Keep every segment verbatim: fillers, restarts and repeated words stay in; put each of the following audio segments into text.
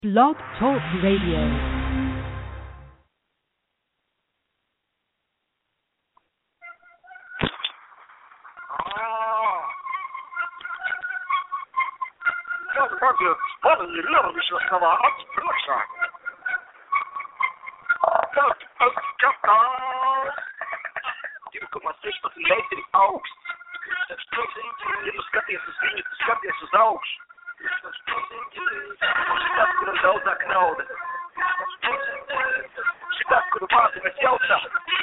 Blog Talk Radio. Radio Spalni robi się sprawa odproszę. Tak, odkata. Tylko ma coś po tym lejty august. Jedno skaty jest zmienić, skaty jest załóż. Przypadku do zaknął. Przypadku do pasy wesiałca.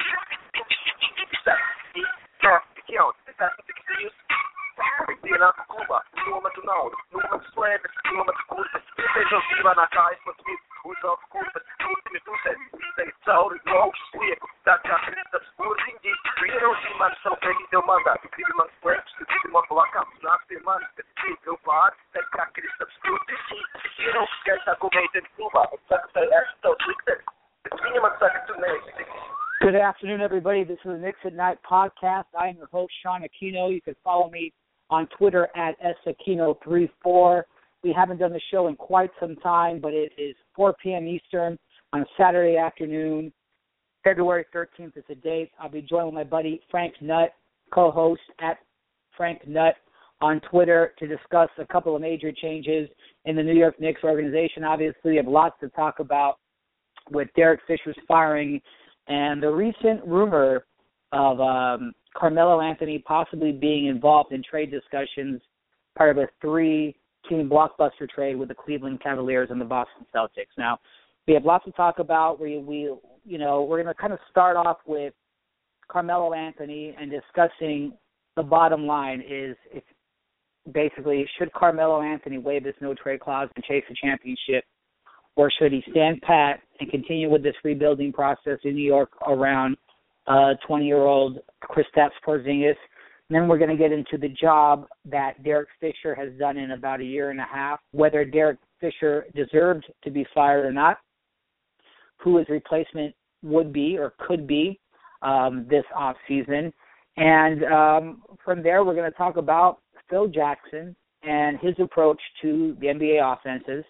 Tak, kiał, tak, tak jest. Biela Kuba, no momentu naudy, no momentu słaby, no momentu kurwy. Seja viva na caixa, mas me usa of curvas, tudo me tudo tem saúde, igual sueco, da cabeça por indi, viram de mansão que ele deu mandato, crime mansplete, crime motolaca, nas semanas, que eu paro, tem que a crista obscura, viram que essa cometa de Cuba, sabe que é esta Twitter, minimum second to next. Good afternoon, everybody. This is the Knicks at Night podcast. I am your host, Sean Aquino. You can follow me on Twitter at S Aquino thirty-four. We haven't done the show in quite some time, but it is four p.m. Eastern on a Saturday afternoon. February thirteenth is the date. I'll be joined with my buddy Frank Nutt, co-host at Frank Nutt on Twitter, to discuss a couple of major changes in the New York Knicks organization. Obviously, we have lots to talk about with Derek Fisher's firing and the recent rumor of um, Carmelo Anthony possibly being involved in trade discussions, part of a three-team blockbuster trade with the Cleveland Cavaliers and the Boston Celtics. Now, we have lots to talk about. We, we you know, we're going to kind of start off with Carmelo Anthony and discussing the bottom line is, if basically, should Carmelo Anthony waive this no-trade clause and chase a championship, or should he stand pat and continue with this rebuilding process in New York around uh, twenty-year-old Kristaps Porzingis? And then we're going to get into the job that Derek Fisher has done in about a year and a half, whether Derek Fisher deserved to be fired or not, who his replacement would be or could be um, this offseason. And um, from there, we're going to talk about Phil Jackson and his approach to the N B A offenses.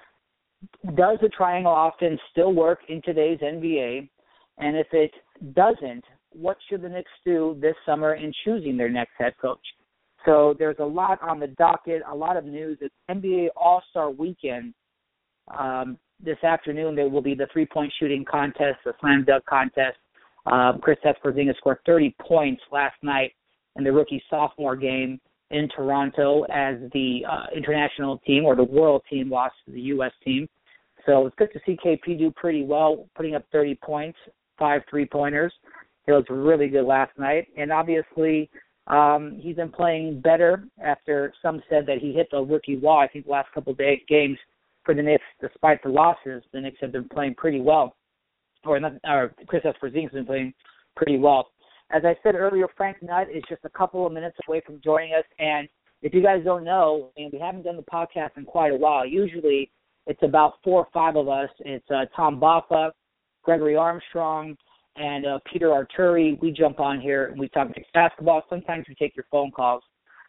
Does the triangle offense still work in today's N B A? And if it doesn't, what should the Knicks do this summer in choosing their next head coach? So there's a lot on the docket, a lot of news. It's N B A All-Star Weekend. Um, this afternoon there will be the three-point shooting contest, the slam dunk contest. Um, Kristaps Porzingis scored thirty points last night in the rookie-sophomore game in Toronto as the uh, international team or the world team lost to the U S team. So it's good to see K P do pretty well, putting up thirty points, five three-pointers. It was really good last night. And obviously um, he's been playing better after some said that he hit the rookie wall. I think the last couple of day, games for the Knicks, despite the losses, the Knicks have been playing pretty well. Or, not, or Kristaps Porzingis has been playing pretty well. As I said earlier, Frank Nutt is just a couple of minutes away from joining us. And if you guys don't know, and we haven't done the podcast in quite a while, usually it's about four or five of us. It's uh, Tom Baffa, Gregory Armstrong, and uh, Peter Arturi. We jump on here and we talk basketball. Sometimes we take your phone calls.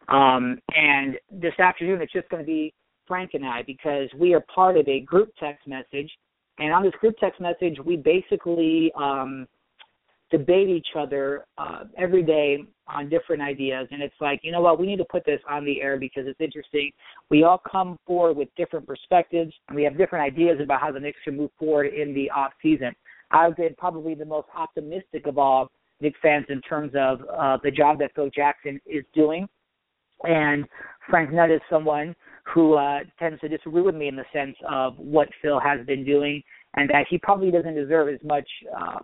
Um, and this afternoon it's just going to be Frank and I, because we are part of a group text message. And on this group text message, we basically um, – debate each other uh, every day on different ideas. And it's like, you know what, we need to put this on the air because it's interesting. We all come forward with different perspectives, and we have different ideas about how the Knicks should move forward in the off season. I've been probably the most optimistic of all Knicks fans in terms of uh, the job that Phil Jackson is doing. And Frank Nutt is someone who uh, tends to disagree with me in the sense of what Phil has been doing, and that he probably doesn't deserve as much uh,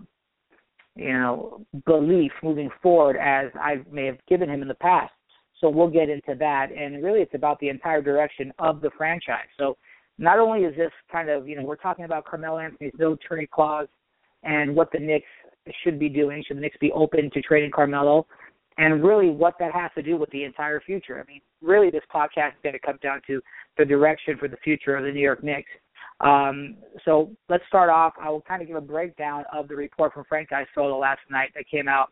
you know, belief moving forward as I may have given him in the past. So we'll get into that. And really it's about the entire direction of the franchise. So not only is this kind of, you know, we're talking about Carmelo Anthony's no trade clause and what the Knicks should be doing. Should the Knicks be open to trading Carmelo? And really what that has to do with the entire future. I mean, really this podcast is going to come down to the direction for the future of the New York Knicks. Um, so let's start off. I will kind of give a breakdown of the report from Frank Isola last night that came out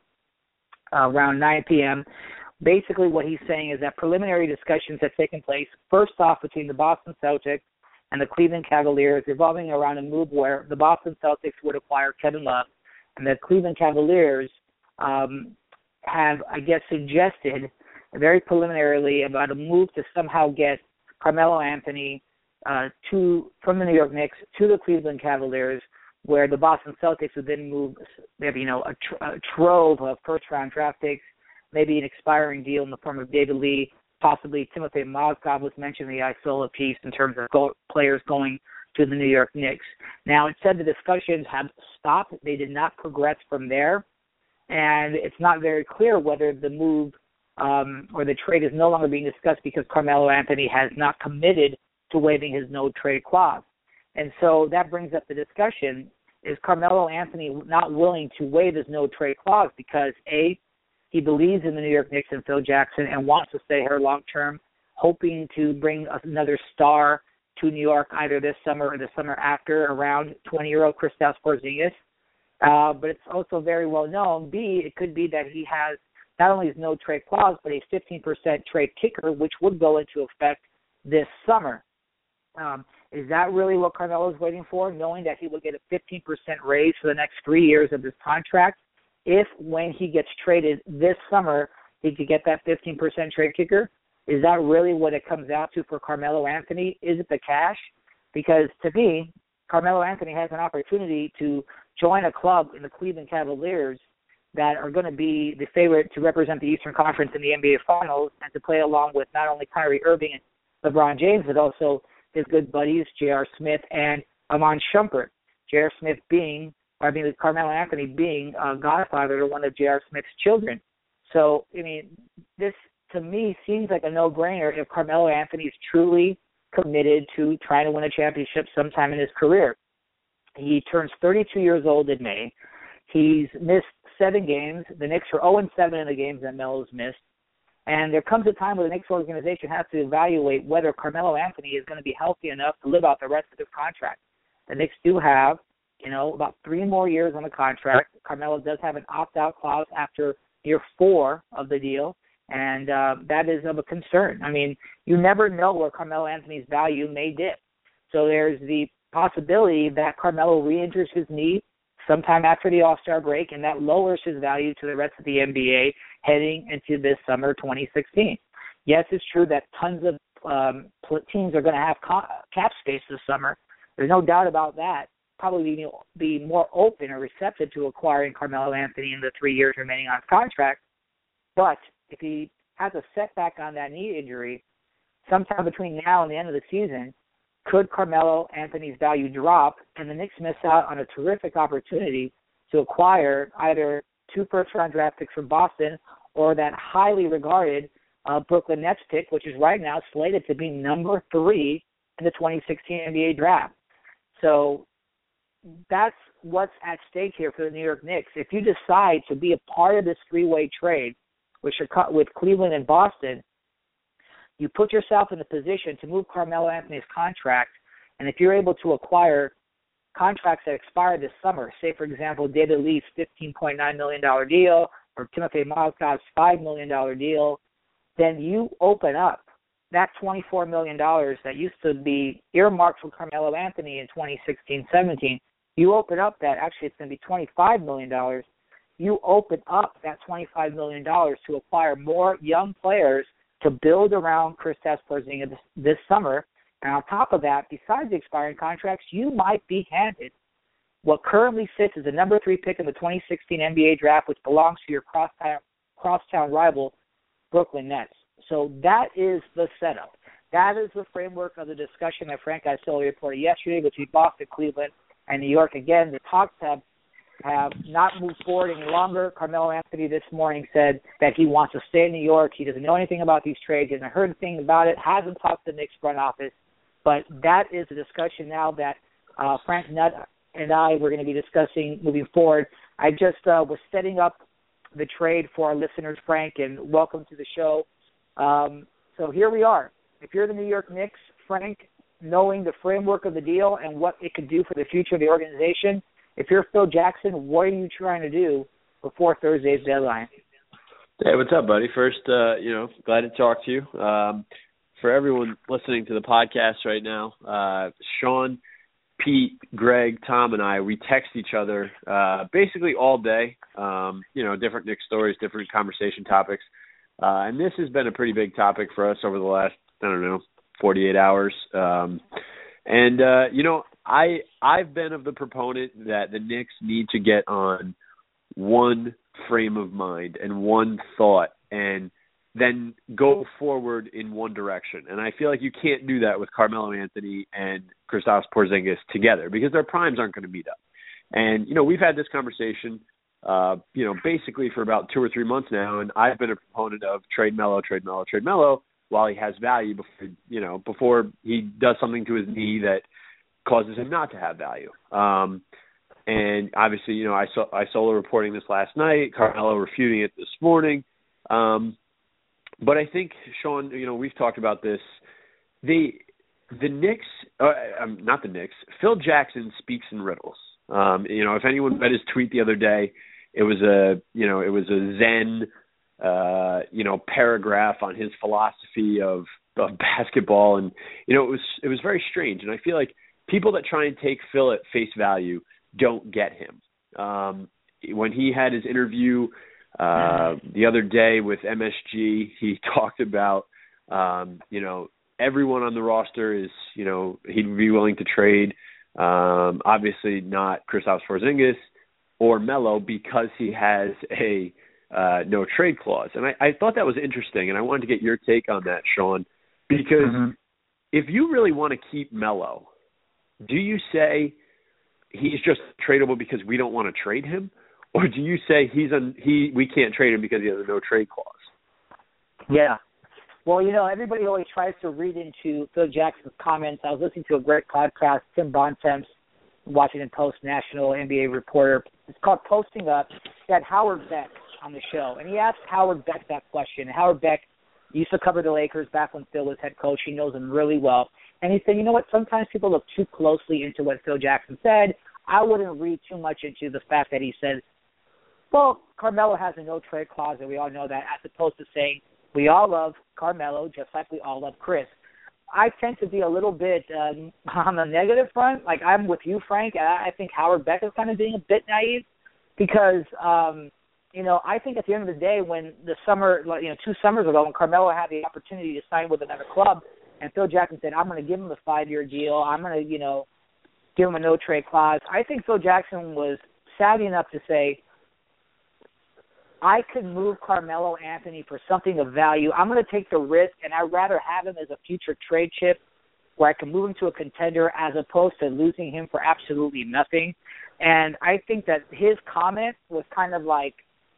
uh, around nine p.m. Basically what he's saying is that preliminary discussions have taken place, first off between the Boston Celtics and the Cleveland Cavaliers revolving around a move where the Boston Celtics would acquire Kevin Love, and the Cleveland Cavaliers um, have, I guess, suggested very preliminarily about a move to somehow get Carmelo Anthony uh, to from the New York Knicks to the Cleveland Cavaliers, where the Boston Celtics would then move, they have, you know, a, tr- a trove of first-round draft picks, maybe an expiring deal in the form of David Lee, possibly Timothy Mozgov was mentioned in the Isola piece in terms of go- players going to the New York Knicks. Now, it said the discussions have stopped. They did not progress from there, and it's not very clear whether the move um, or the trade is no longer being discussed because Carmelo Anthony has not committed to waiving his no-trade clause. And so that brings up the discussion, is Carmelo Anthony not willing to waive his no-trade clause because, A, he believes in the New York Knicks and Phil Jackson and wants to stay here long-term, hoping to bring another star to New York either this summer or the summer after around twenty-year-old Kristaps Porzingis. Uh, but it's also very well known, B, it could be that he has not only his no-trade clause, but a fifteen percent trade kicker, which would go into effect this summer. Um, is that really what Carmelo is waiting for, knowing that he will get a fifteen percent raise for the next three years of his contract? If, when he gets traded this summer, he could get that fifteen percent trade kicker? Is that really what it comes out to for Carmelo Anthony? Is it the cash? Because to me, Carmelo Anthony has an opportunity to join a club in the Cleveland Cavaliers that are going to be the favorite to represent the Eastern Conference in the N B A Finals and to play along with not only Kyrie Irving and LeBron James, but also his good buddies, J R. Smith and Iman Shumpert. J R. Smith being, or I mean, Carmelo Anthony being a godfather to one of J R. Smith's children. So, I mean, this to me seems like a no-brainer if Carmelo Anthony is truly committed to trying to win a championship sometime in his career. He turns thirty-two years old in May. He's missed seven games. The Knicks are oh and seven in the games that Melo's missed. And there comes a time where the Knicks organization has to evaluate whether Carmelo Anthony is going to be healthy enough to live out the rest of his contract. The Knicks do have, you know, about three more years on the contract. Carmelo does have an opt-out clause after year four of the deal, and uh, that is of a concern. I mean, you never know where Carmelo Anthony's value may dip. So there's the possibility that Carmelo re-injures his knee sometime after the All-Star break, and that lowers his value to the rest of the N B A heading into this summer twenty sixteen. Yes, it's true that tons of um, teams are going to have cap space this summer. There's no doubt about that. Probably be, be more open or receptive to acquiring Carmelo Anthony in the three years remaining on his contract. But if he has a setback on that knee injury, sometime between now and the end of the season, could Carmelo Anthony's value drop and the Knicks miss out on a terrific opportunity to acquire either two first-round draft picks from Boston or that highly regarded uh, Brooklyn Nets pick, which is right now slated to be number three in the twenty sixteen N B A draft. So that's what's at stake here for the New York Knicks. If you decide to be a part of this three-way trade with Chicago, with Cleveland and Boston, you put yourself in a position to move Carmelo Anthony's contract, and if you're able to acquire contracts that expire this summer, say, for example, David Lee's fifteen point nine million dollars deal or Timothy Mozgov's five million dollars deal, then you open up that twenty-four million dollars that used to be earmarked for Carmelo Anthony in twenty sixteen seventeen. You open up that, actually it's going to be twenty-five million dollars. You open up that twenty-five million dollars to acquire more young players to build around Kristaps Porzingis this, this summer. And on top of that, besides the expiring contracts, you might be handed what currently sits as the number three pick in the twenty sixteen N B A draft, which belongs to your crosstown, crosstown rival, Brooklyn Nets. So that is the setup. That is the framework of the discussion that Frank Isola reported yesterday between Boston, Cleveland, and New York. Again, the talks have have not moved forward any longer. Carmelo Anthony this morning said that he wants to stay in New York. He doesn't know anything about these trades. He hasn't heard anything about it, hasn't talked to the Knicks front office. But that is a discussion now that uh, Frank Nutt and I were going to be discussing moving forward. I just uh, was setting up the trade for our listeners, Frank, and welcome to the show. Um, so here we are. If you're the New York Knicks, Frank, knowing the framework of the deal and what it could do for the future of the organization, if you're Phil Jackson, what are you trying to do before Thursday's deadline? Hey, what's up, buddy? First, uh, you know, glad to talk to you. Um, for everyone listening to the podcast right now, uh, Sean, Pete, Greg, Tom, and I, we text each other uh, basically all day, um, you know, different Knicks stories, different conversation topics. Uh, and this has been a pretty big topic for us over the last, I don't know, forty-eight hours. Um, and, uh, you know, I, I've been of the proponent that the Knicks need to get on one frame of mind and one thought and then go forward in one direction. And I feel like you can't do that with Carmelo Anthony and Kristaps Porzingis together because their primes aren't going to meet up. And, you know, we've had this conversation, uh, you know, basically for about two or three months now, and I've been a proponent of trade Melo, trade Melo, trade Melo while he has value before, you know, before he does something to his knee that causes him not to have value. Um, and obviously, you know, I saw I saw reporting this last night, Carmelo refuting it this morning. Um, But I think, Sean, you know, we've talked about this. The the Knicks, uh, um, not the Knicks, Phil Jackson speaks in riddles. Um, you know, if anyone read his tweet the other day, it was a, you know, it was a Zen, uh, you know, paragraph on his philosophy of, of basketball, and you know, it was it was very strange. And I feel like people that try and take Phil at face value don't get him. Um, when he had his interview Uh, the other day with M S G, he talked about, um, you know, everyone on the roster is, you know, he'd be willing to trade. Um, obviously not Kristaps Porzingis or Melo because he has a uh, no trade clause. And I, I thought that was interesting, and I wanted to get your take on that, Sean, because mm-hmm. if you really want to keep Melo, do you say he's just tradable because we don't want to trade him? Or do you say he's un, he we can't trade him because he has a no trade clause? Yeah. Well, you know, everybody always tries to read into Phil Jackson's comments. I was listening to a great podcast, Tim Bontemps, Washington Post national N B A reporter. It's called Posting Up. He had Howard Beck on the show, and he asked Howard Beck that question. And Howard Beck used to cover the Lakers back when Phil was head coach. He knows them really well. And he said, you know what, sometimes people look too closely into what Phil Jackson said. I wouldn't read too much into the fact that he said, well, Carmelo has a no-trade clause, and we all know that, as opposed to saying we all love Carmelo just like we all love Chris. I tend to be a little bit um, on the negative front. Like, I'm with you, Frank, and I think Howard Beck is kind of being a bit naive because, um, you know, I think at the end of the day when the summer, you know, two summers ago when Carmelo had the opportunity to sign with another club and Phil Jackson said, I'm going to give him a five-year deal, I'm going to, you know, give him a no-trade clause, I think Phil Jackson was savvy enough to say, I could move Carmelo Anthony for something of value. I'm going to take the risk, and I'd rather have him as a future trade chip where I can move him to a contender as opposed to losing him for absolutely nothing. And I think that his comment was kind of like,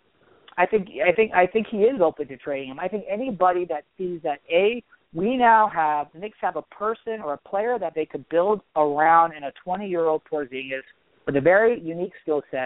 I think I think I think he is open to trading him. I think anybody that sees that A, we now have Knicks have a person or a player that they could build around in a twenty-year-old Porzingis with a very unique skill set.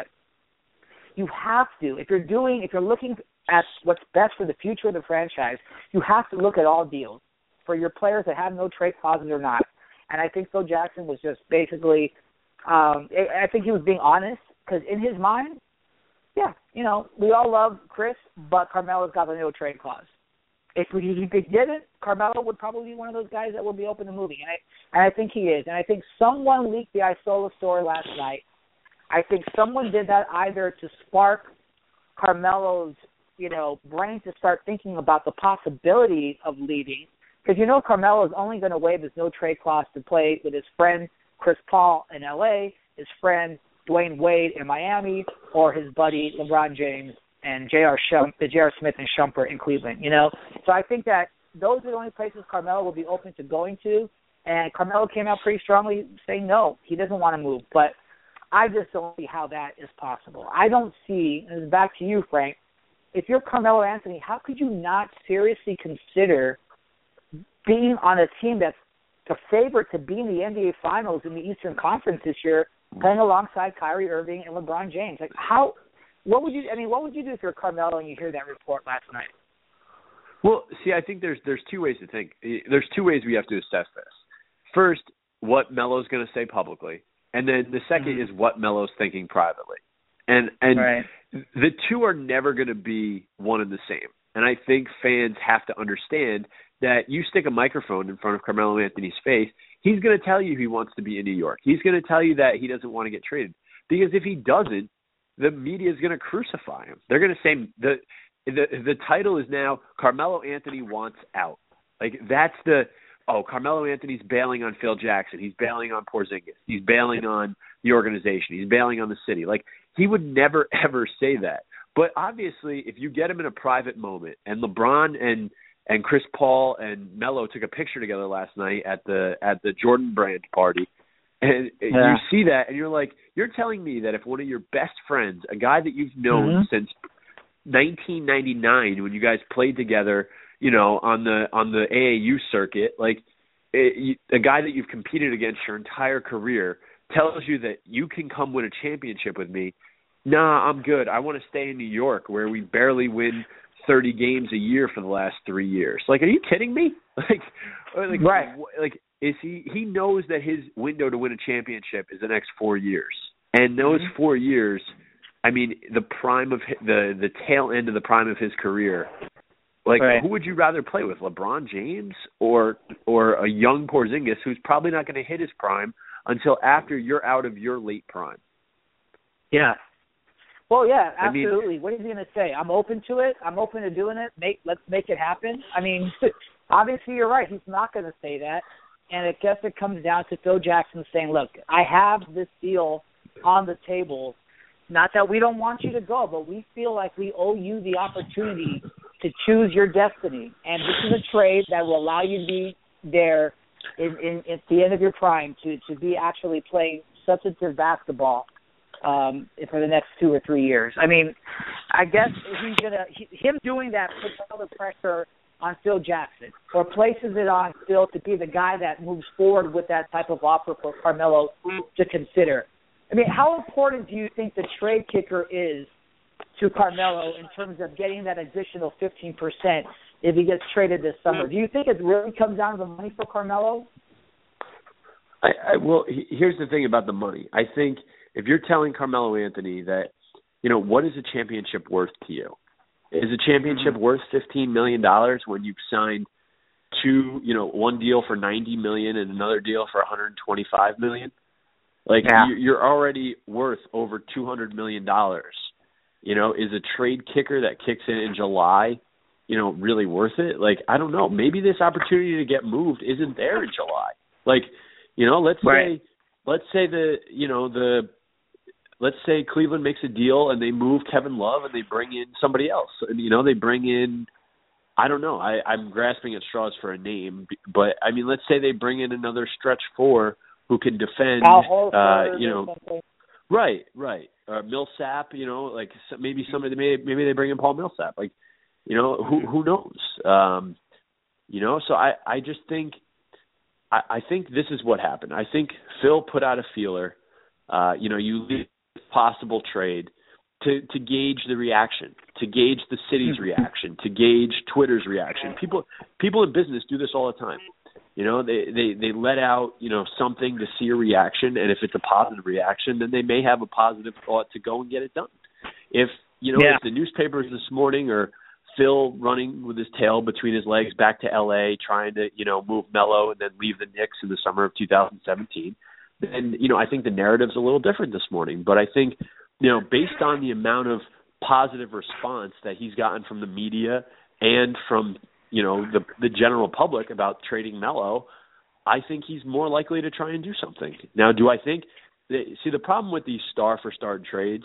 You have to, if you're doing, if you're looking at what's best for the future of the franchise, you have to look at all deals for your players that have no trade clauses or not. And I think Phil Jackson was just basically, um, I think he was being honest because in his mind, yeah, you know, we all love Chris, but Carmelo's got a no trade clause. If we if he didn't, Carmelo would probably be one of those guys that would be open to moving, and I and I think he is. And I think someone leaked the Isola story last night. I think someone did that either to spark Carmelo's, you know, brain to start thinking about the possibility of leaving. Because, you know, Carmelo is only going to waive his no-trade clause to play with his friend Chris Paul in L A, his friend Dwayne Wade in Miami, or his buddy LeBron James and J R. Shump, J R. Smith and Shumpert in Cleveland, you know. So I think that those are the only places Carmelo will be open to going to. And Carmelo came out pretty strongly saying no, he doesn't want to move. But I just don't see how that is possible. I don't see, and it's back to you, Frank, if you're Carmelo Anthony, how could you not seriously consider being on a team that's the favorite to be in the N B A Finals in the Eastern Conference this year, playing alongside Kyrie Irving and LeBron James? Like, how, what would you, I mean, what would you do if you're Carmelo and you hear that report last night? Well, see, I think there's there's two ways to think. There's two ways we have to assess this. First, what Melo's going to say publicly. And then the second mm-hmm. is what Melo's thinking privately. And and right. the two are never going to be one and the same. And I think fans have to understand that you stick a microphone in front of Carmelo Anthony's face, he's going to tell you he wants to be in New York. He's going to tell you that he doesn't want to get traded. Because if he doesn't, the media is going to crucify him. They're going to say the the the title is now Carmelo Anthony wants out. Like that's the oh Carmelo Anthony's bailing on Phil Jackson. He's bailing on Porzingis. He's bailing on the organization. He's bailing on the city. Like he would never ever say that. But obviously, if you get him in a private moment, and LeBron and and Chris Paul and Melo took a picture together last night at the at the Jordan Brand party. And yeah. you see that, and you're like, you're telling me that if one of your best friends, a guy that you've known mm-hmm. since nineteen ninety-nine, when you guys played together, you know, on the on the A A U circuit, like it, you, a guy that you've competed against your entire career, tells you that you can come win a championship with me. Nah, I'm good. I want to stay in New York, where we barely win thirty games a year for the last three years. Like, are you kidding me? Like, like right? Like. Is he he knows that his window to win a championship is the next four years, and those mm-hmm. four years, I mean, the prime of his, the the tail end of the prime of his career. Like, right. who would you rather play with, LeBron James or or a young Porzingis who's probably not going to hit his prime until after you're out of your late prime? Yeah. Well, yeah, absolutely. I mean, what is he going to say? I'm open to it. I'm open to doing it. Make let's make it happen. I mean, obviously you're right. He's not going to say that. And I guess it comes down to Phil Jackson saying, look, I have this deal on the table. Not that we don't want you to go, but we feel like we owe you the opportunity to choose your destiny. And this is a trade that will allow you to be there in, in, at the end of your prime to, to be actually playing substantive basketball um, for the next two or three years. I mean, I guess he's gonna he, him doing that puts all the pressure on Phil Jackson, or places it on Phil to be the guy that moves forward with that type of offer for Carmelo to consider. I mean, how important do you think the trade kicker is to Carmelo in terms of getting that additional fifteen percent if he gets traded this summer? Do you think it really comes down to the money for Carmelo? I, I well, here's the thing about the money. I think if you're telling Carmelo Anthony that, you know, what is a championship worth to you? Is a championship worth fifteen million dollars when you've signed two, you know, one deal for ninety million dollars and another deal for one hundred twenty-five million dollars? Like, yeah. you're already worth over two hundred million dollars. You know, is a trade kicker that kicks in in July, you know, really worth it? Like, I don't know. Maybe this opportunity to get moved isn't there in July. Like, you know, let's right. say, let's say the, you know, the, Let's say Cleveland makes a deal and they move Kevin Love and they bring in somebody else. And, you know, they bring in, I don't know, I, I'm grasping at straws for a name, but, I mean, let's say they bring in another stretch four who can defend, uh, you know. Right, right. Uh, Millsap, you know, like maybe somebody, maybe, maybe they bring in Paul Millsap. Like, you know, who who knows? Um, you know, so I, I just think, I, I think this is what happened. I think Phil put out a feeler. Uh, you know, you leave possible trade to, to gauge the reaction, to gauge the city's reaction, to gauge Twitter's reaction. People people in business do this all the time. You know, they, they, they let out, you know, something to see a reaction, and if it's a positive reaction, then they may have a positive thought to go and get it done. If, you know, yeah. if the newspapers this morning are Phil running with his tail between his legs back to L A trying to, you know, move Melo and then leave the Knicks in the summer of two thousand seventeen, then, you know, I think the narrative's a little different this morning. But I think, you know, based on the amount of positive response that he's gotten from the media and from, you know, the the general public about trading Melo, I think he's more likely to try and do something. Now, do I think that, see, the problem with these star-for-star trades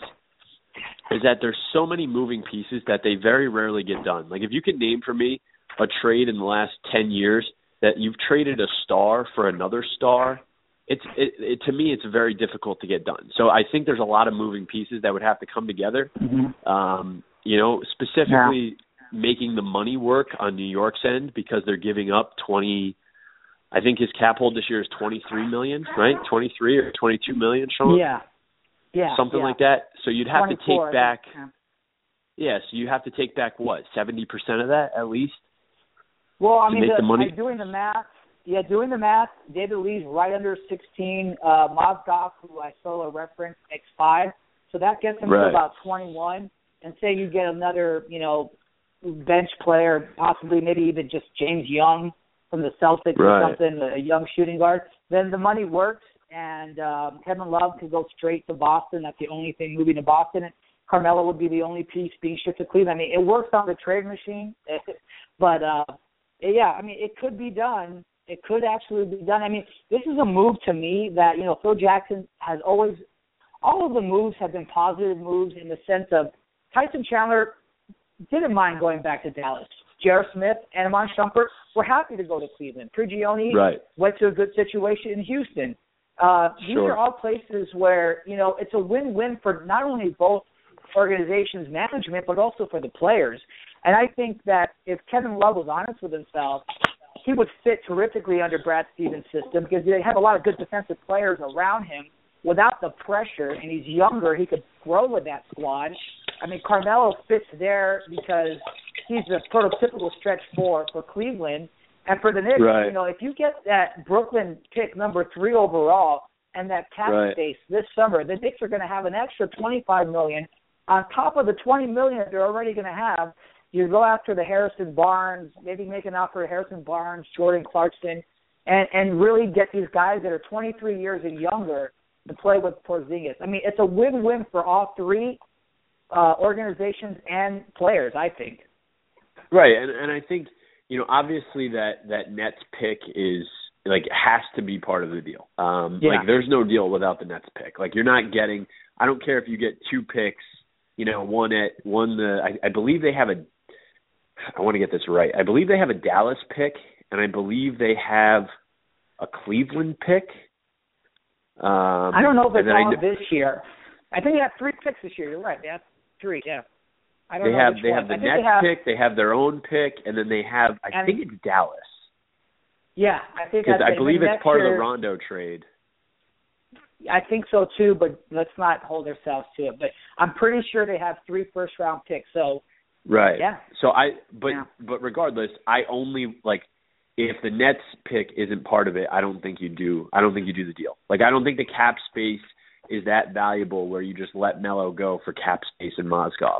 is that there's so many moving pieces that they very rarely get done. Like, if you could name for me a trade in the last ten years that you've traded a star for another star, It's it, it, to me, it's very difficult to get done. So I think there's a lot of moving pieces that would have to come together. Mm-hmm. Um, you know, specifically yeah. making the money work on New York's end because they're giving up twenty. I think his cap hold this year is twenty-three million, right? twenty-three or twenty-two million, Sean. Yeah, yeah, something yeah. like that. So you'd have to take back. Yeah. yeah, so you have to take back what, seventy percent of that at least. Well, I to mean, make the, the money. I'm doing the math. Yeah, doing the math, David Lee's right under sixteen. Uh, Mozgov, who I saw a reference, makes five. So that gets him right. to about twenty-one. And say you get another, you know, bench player, possibly maybe even just James Young from the Celtics right. or something, a young shooting guard, then the money works, and um, Kevin Love could go straight to Boston. That's the only thing moving to Boston. And Carmelo would be the only piece being shipped to Cleveland. I mean, it works on the trade machine, but, uh, yeah, I mean, it could be done. It could actually be done. I mean, this is a move to me that, you know, Phil Jackson has always – all of the moves have been positive moves in the sense of Tyson Chandler didn't mind going back to Dallas. J R. Smith and Iman Shumpert were happy to go to Cleveland. Prigioni right. went to a good situation in Houston. Uh, these sure. are all places where, you know, it's a win-win for not only both organizations' management, but also for the players. And I think that if Kevin Love was honest with himself, he would fit terrifically under Brad Stevens' system because they have a lot of good defensive players around him without the pressure, and he's younger. He could grow with that squad. I mean, Carmelo fits there because he's the prototypical stretch four for Cleveland. And for the Knicks, right. you know, if you get that Brooklyn pick number three overall and that cap right. space this summer, the Knicks are going to have an extra twenty-five million dollars on top of the twenty million dollars they're already going to have. You go after the Harrison Barnes, maybe make an offer to Harrison Barnes, Jordan Clarkson, and, and really get these guys that are twenty-three years and younger to play with Porzingis. I mean, it's a win-win for all three uh, organizations and players, I think. Right, and and I think, you know, obviously that, that Nets pick is, like, has to be part of the deal. Um, yeah. Like, there's no deal without the Nets pick. Like, you're not getting, I don't care if you get two picks, you know, one at, one, the, I, I believe they have a, I want to get this right. I believe they have a Dallas pick, and I believe they have a Cleveland pick. Um, I don't know if it's all I, this year. I think they have three picks this year. You're right. They have three, yeah. I don't they know have which they one. have the I think Nets they have, pick, they have their own pick, and then they have, I and, think it's Dallas. Yeah, I think Because that's I believe it. it's part year, of the Rondo trade. I think so too, but let's not hold ourselves to it. But I'm pretty sure they have three first round picks. So right. Yeah. So I, but yeah. but regardless, I only like if the Nets pick isn't part of it, I don't think you do. I don't think you do the deal. Like I don't think the cap space is that valuable where you just let Melo go for cap space in Mozgov.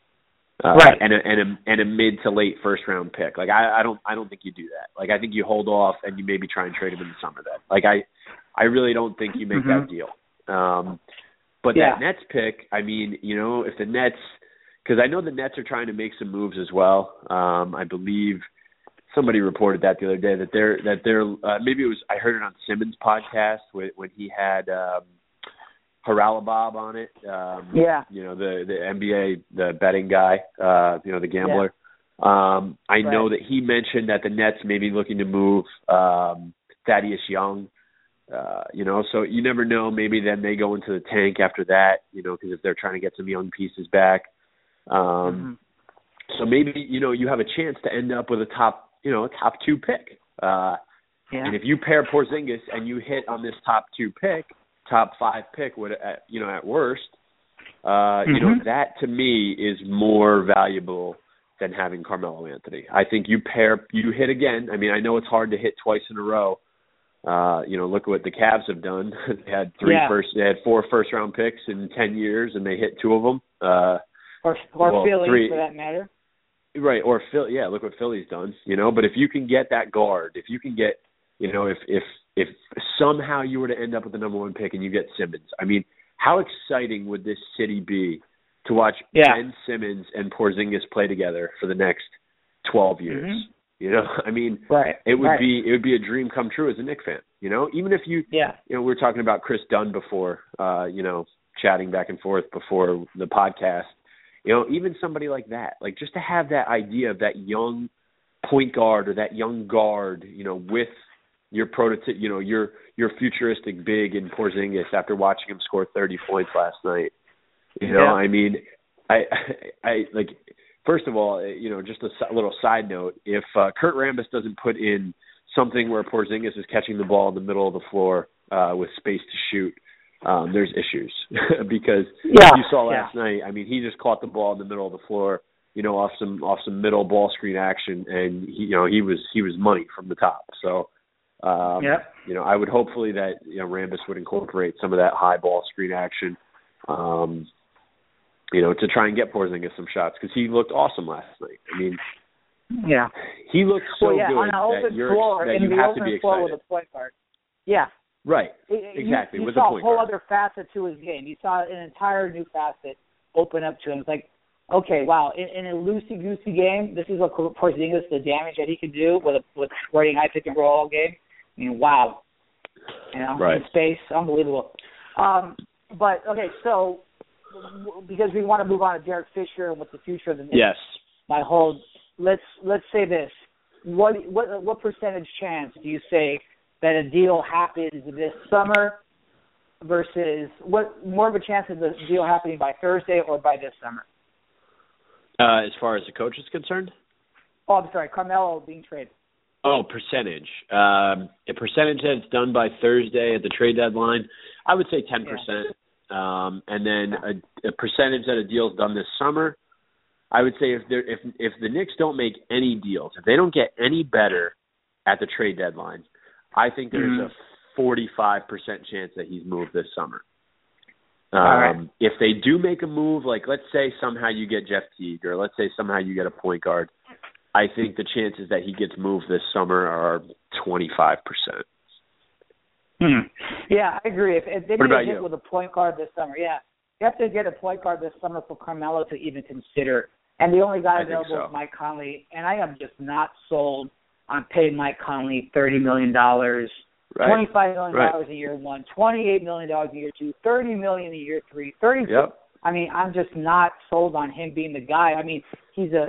Uh, right. And a, and a and a mid to late first round pick. Like I, I don't I don't think you do that. Like I think you hold off and you maybe try and trade him in the summer then. Like I I really don't think you make mm-hmm. that deal. Um, but yeah. that Nets pick, I mean, you know, if the Nets, because I know the Nets are trying to make some moves as well. Um, I believe somebody reported that the other day that they're that they're uh, maybe it was I heard it on Simmons' podcast when, when he had. Um, Haralabob on it, um, yeah. you know, the, the N B A, the betting guy, uh, you know, the gambler. Yeah. Um, I right. know that he mentioned that the Nets may be looking to move um, Thaddeus Young, uh, you know, so you never know. Maybe then they go into the tank after that, you know, because if they're trying to get some young pieces back. Um, mm-hmm. So maybe, you know, you have a chance to end up with a top, you know, a top two pick. Uh, yeah. And if you pair Porzingis and you hit on this top two pick, top five pick would, at, you know, at worst, uh, mm-hmm. you know, that to me is more valuable than having Carmelo Anthony. I think you pair, you hit again. I mean, I know it's hard to hit twice in a row. Uh, you know, look at what the Cavs have done. They had three yeah. first, they had four first round picks in ten years, and they hit two of them. Uh, or or well, Philly, three, for that matter. Right, or Phil. Yeah, look what Philly's done. You know, but if you can get that guard, if you can get, you know, if if if somehow you were to end up with the number one pick and you get Simmons, I mean, how exciting would this city be to watch yeah. Ben Simmons and Porzingis play together for the next twelve years? Mm-hmm. You know, I mean, right. it would right. be it would be a dream come true as a Knicks fan. You know, even if you, yeah. you know, we were talking about Chris Dunn before, uh, you know, chatting back and forth before the podcast. You know, even somebody like that, like just to have that idea of that young point guard or that young guard, you know, with your prototype, you know, your your futuristic big in Porzingis after watching him score thirty points last night. You know, yeah. I mean, I, I, I like. First of all, you know, just a little side note: if uh, Kurt Rambis doesn't put in something where Porzingis is catching the ball in the middle of the floor uh, with space to shoot, um, there's issues because yeah. you saw last yeah. night. I mean, he just caught the ball in the middle of the floor, you know, off some off some middle ball screen action, and he, you know, he was he was money from the top. So. Um, yeah. You know, I would hopefully that, you know, Rambis would incorporate some of that high ball screen action. Um, you know, to try and get Porzingis some shots because he looked awesome last night. I mean, yeah, he looked so well, yeah, good on an that, you're, floor, that in you the have to open be floor excited. with a point guard. Yeah. Right, it, exactly, you, you with saw a point a whole guard. other facet to his game. You saw an entire new facet open up to him. It's like, okay, wow, in, in a loosey-goosey game, this is what Porzingis, the damage that he can do with a, with squaring high pick and roll all game. I mean, wow. You know, right. in space, unbelievable. Um, but, okay, so because we want to move on to Derek Fisher and what's the future of the Knicks. Yes. My whole, let's let's say this. What what what percentage chance do you say that a deal happens this summer versus what more of a chance of the deal happening by Thursday or by this summer? Uh, as far as the coach is concerned? Oh, I'm sorry, Carmelo being traded. Oh, percentage. Um, a percentage that's done by Thursday at the trade deadline, I would say ten percent. Yeah. Um, and then a, a percentage that a deal's done this summer, I would say if there if if the Knicks don't make any deals, if they don't get any better at the trade deadline, I think there's mm-hmm. a forty-five percent chance that he's moved this summer. Um, right. If they do make a move, like let's say somehow you get Jeff Teague, or let's say somehow you get a point guard, I think the chances that he gets moved this summer are twenty-five percent. Hmm. Yeah, I agree. If, if they what need about to hit you? with a point guard this summer, yeah, you have to get a point guard this summer for Carmelo to even consider. And the only guy I available so. is Mike Conley, and I am just not sold on paying Mike Conley thirty million dollars. Right. Twenty-five million dollars right. a year one, twenty-eight million dollars a year two, thirty million dollars a year three, thirty. Yep. I mean, I'm just not sold on him being the guy. I mean, he's a.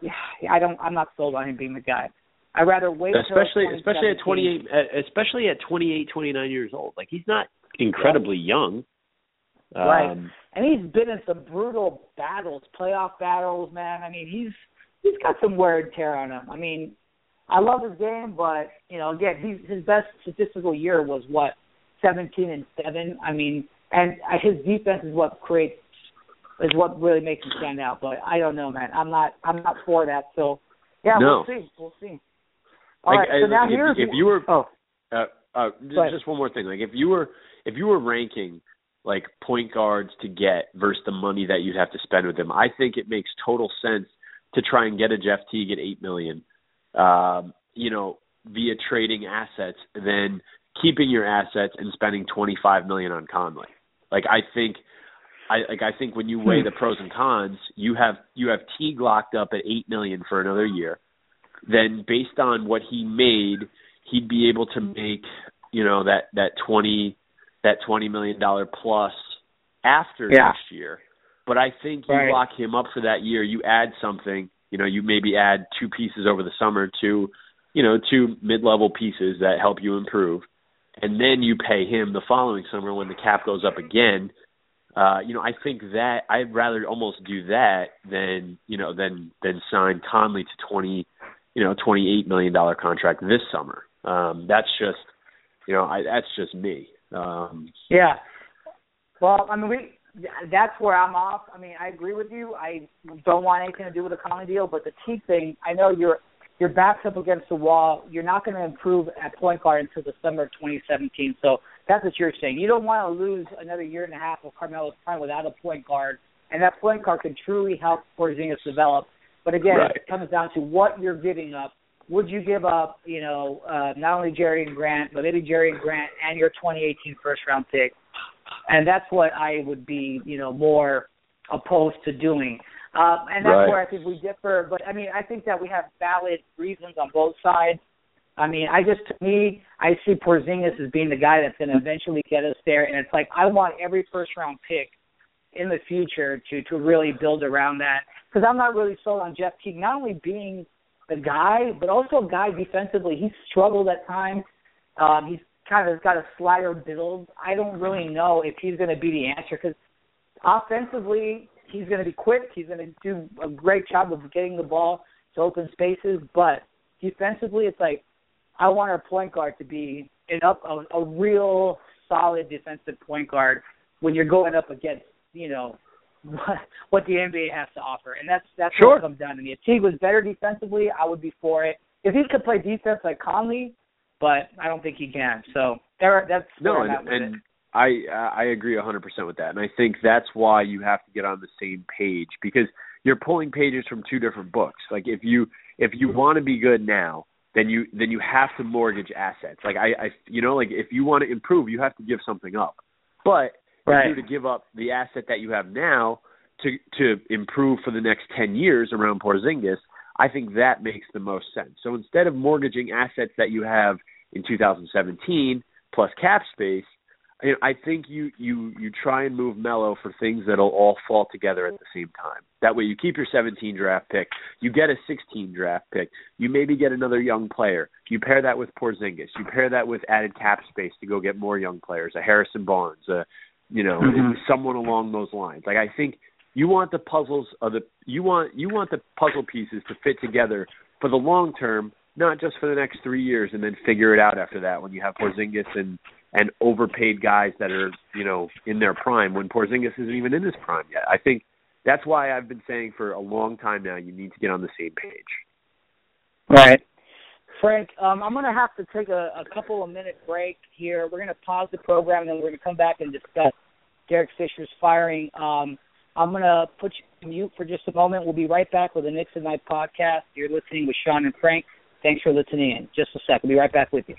I don't. I'm not sold on him being the guy. I'd rather wait. Especially, especially at twenty-eight, especially at twenty-eight, twenty-nine years old. Like he's not incredibly right. young. Right. Um, and he's been in some brutal battles, playoff battles, man. I mean, he's he's got some wear and tear on him. I mean, I love his game, but you know, again, he's, his best statistical year was what, seventeen and seven. I mean, and his defense is what creates is what really makes him stand out. But I don't know, man. I'm not I'm not for that. So yeah, no. we'll see. We'll see. All like, right. So I, now if, here's if you were oh, uh, uh, just, just one more thing. Like if you were if you were ranking like point guards to get versus the money that you'd have to spend with them, I think it makes total sense to try and get a Jeff Teague at eight million. Um, you know, via trading assets than keeping your assets and spending twenty-five million dollars on Conley. Like I think, I like I think when you weigh the pros and cons, you have you have Teague locked up at eight million dollars for another year. Then based on what he made, he'd be able to make you know that that twenty that twenty million dollars plus after yeah. next year. But I think you right. lock him up for that year. You add something. You know, you maybe add two pieces over the summer, two, you know, two mid-level pieces that help you improve, and then you pay him the following summer when the cap goes up again. Uh, you know, I think that I'd rather almost do that than you know than than sign Conley to twenty, you know, twenty-eight million dollar contract this summer. Um, that's just, you know, I, that's just me. Um, yeah. Well, I mean, we. That's where I'm off. I mean, I agree with you. I don't want anything to do with the Conley deal, but the Teague thing, I know you're your back's up against the wall. You're not going to improve at point guard until the summer of twenty seventeen. So that's what you're saying. You don't want to lose another year and a half of Carmelo's time without a point guard, and that point guard can truly help Porzingis develop. But again, right. it comes down to what you're giving up. Would you give up, you know, uh, not only Jerry and Grant, but maybe Jerry and Grant and your twenty eighteen first-round pick? And that's what I would be, you know, more opposed to doing. Um, and that's right. where I think we differ. But, I mean, I think that we have valid reasons on both sides. I mean, I just, to me, I see Porzingis as being the guy that's going to eventually get us there. And it's like I want every first-round pick in the future to, to really build around that. Because I'm not really sold on Jeff Teague, not only being the guy, but also a guy defensively. He's struggled at times. Um, he's kind of got a slider build. I don't really know if he's going to be the answer because offensively he's going to be quick. He's going to do a great job of getting the ball to open spaces. But defensively, it's like I want our point guard to be an up a, a real solid defensive point guard when you're going up against you know what, what the N B A has to offer, and that's that's sure. what it comes down to me. If Teague was better defensively, I would be for it. If he could play defense like Conley. But I don't think he can. So there, that's no, where I'm and, at with and it. I I agree one hundred percent with that, and I think that's why you have to get on the same page, because you're pulling pages from two different books. Like if you if you want to be good now, then you then you have to mortgage assets. Like I, I you know like if you want to improve, you have to give something up. But right. if you to give up the asset that you have now to to improve for the next ten years around Porzingis, I think that makes the most sense. So instead of mortgaging assets that you have in two thousand seventeen plus cap space, you know, I think you, you, you try and move Melo for things that'll all fall together at the same time. That way you keep your seventeen draft pick, you get a sixteen draft pick, you maybe get another young player. You pair that with Porzingis. You pair that with added cap space to go get more young players, a Harrison Barnes, a, you know, mm-hmm. someone along those lines. Like I think you want the puzzles of the you want you want the puzzle pieces to fit together for the long term, not just for the next three years, and then figure it out after that when you have Porzingis and and overpaid guys that are, you know, in their prime when Porzingis isn't even in his prime yet. I think that's why I've been saying for a long time now you need to get on the same page. Right. Frank, um, I'm going to have to take a, a couple of minute break here. We're going to pause the program, and then we're going to come back and discuss Derek Fisher's firing. Um, I'm going to put you on mute for just a moment. We'll be right back with the Knicks at Night podcast. You're listening with Sean and Frank. Thanks for listening in. Just a sec. We'll be right back with you.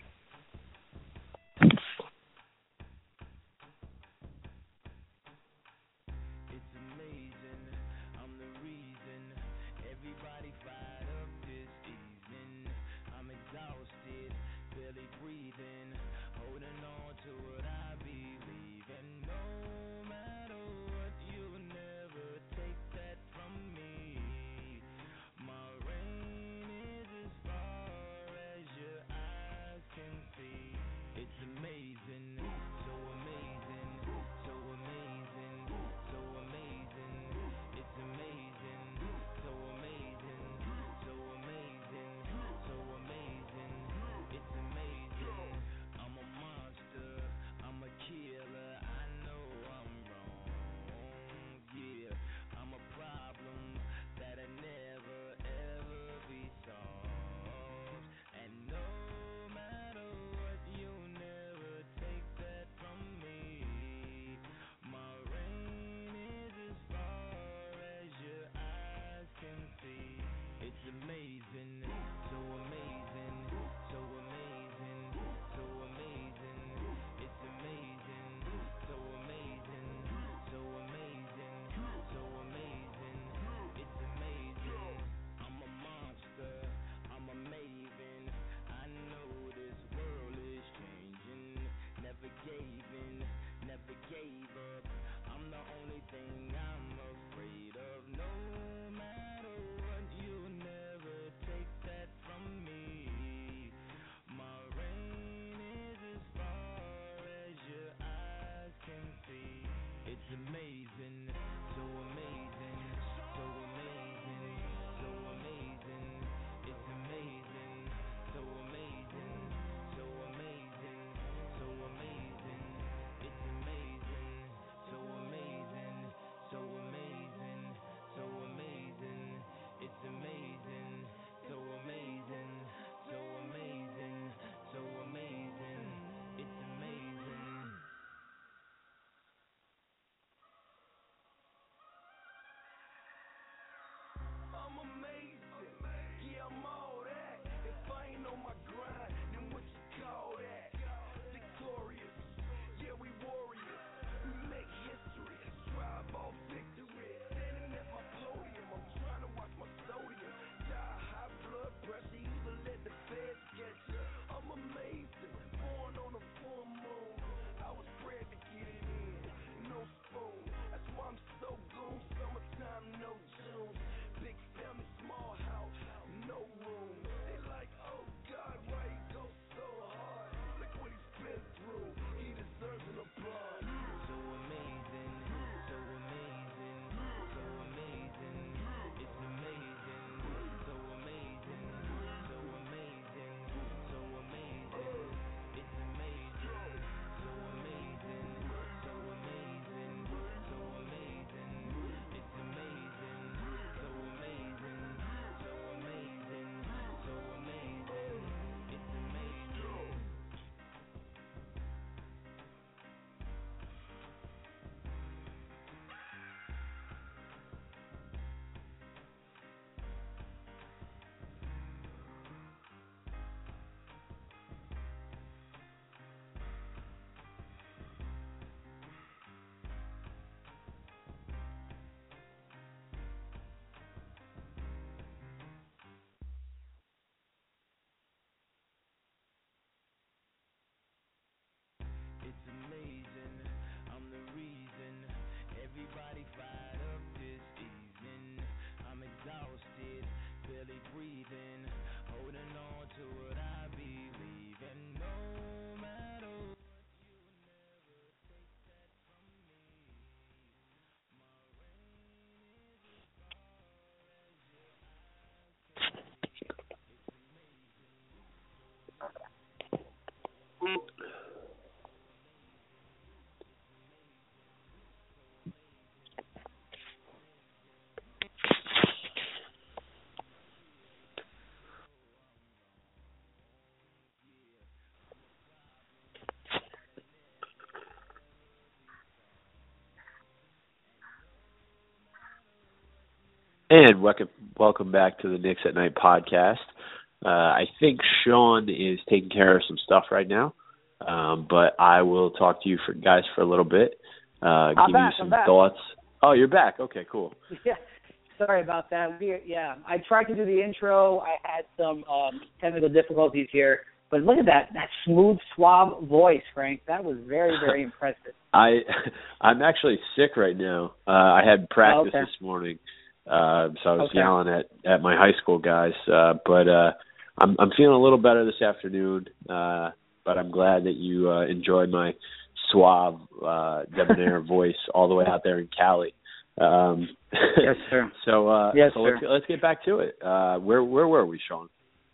And welcome, welcome back to the Knicks at Night podcast. Uh, I think Sean is taking care of some stuff right now, um, but I will talk to you for guys for a little bit, uh, give back, you some I'm thoughts. Oh, you're back. Okay, cool. Yeah, sorry about that. We, yeah, I tried to do the intro. I had some um, technical difficulties here, but look at that, that smooth, suave voice, Frank. That was very, very impressive. I, I'm actually sick right now. Uh, I had practice oh, okay. this morning. Uh, so I was okay. yelling at, at my high school guys, uh, but uh, I'm I'm feeling a little better this afternoon. Uh, but I'm glad that you uh, enjoyed my suave, uh, debonair voice all the way out there in Cali. Um, yes, sir. so uh, yes, so sir. let's let's get back to it. Uh, where where were we, Sean?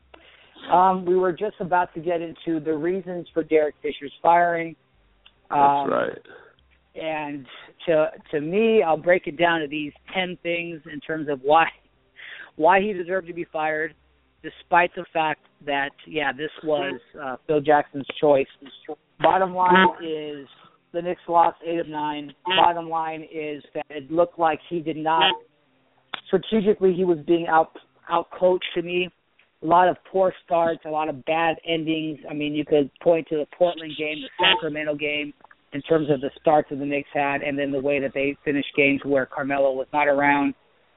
Um, we were just about to get into the reasons for Derek Fisher's firing. Um, That's right. And to to me, I'll break it down to these ten things in terms of why why he deserved to be fired, despite the fact that, yeah, this was uh, Phil Jackson's choice. Bottom line is the Knicks lost eight of nine. Bottom line is that it looked like he did not, strategically he was being out out-coached to me. A lot of poor starts, a lot of bad endings. I mean, you could point to the Portland game, the Sacramento game, in terms of the starts that the Knicks had, and then the way that they finished games where Carmelo was not around.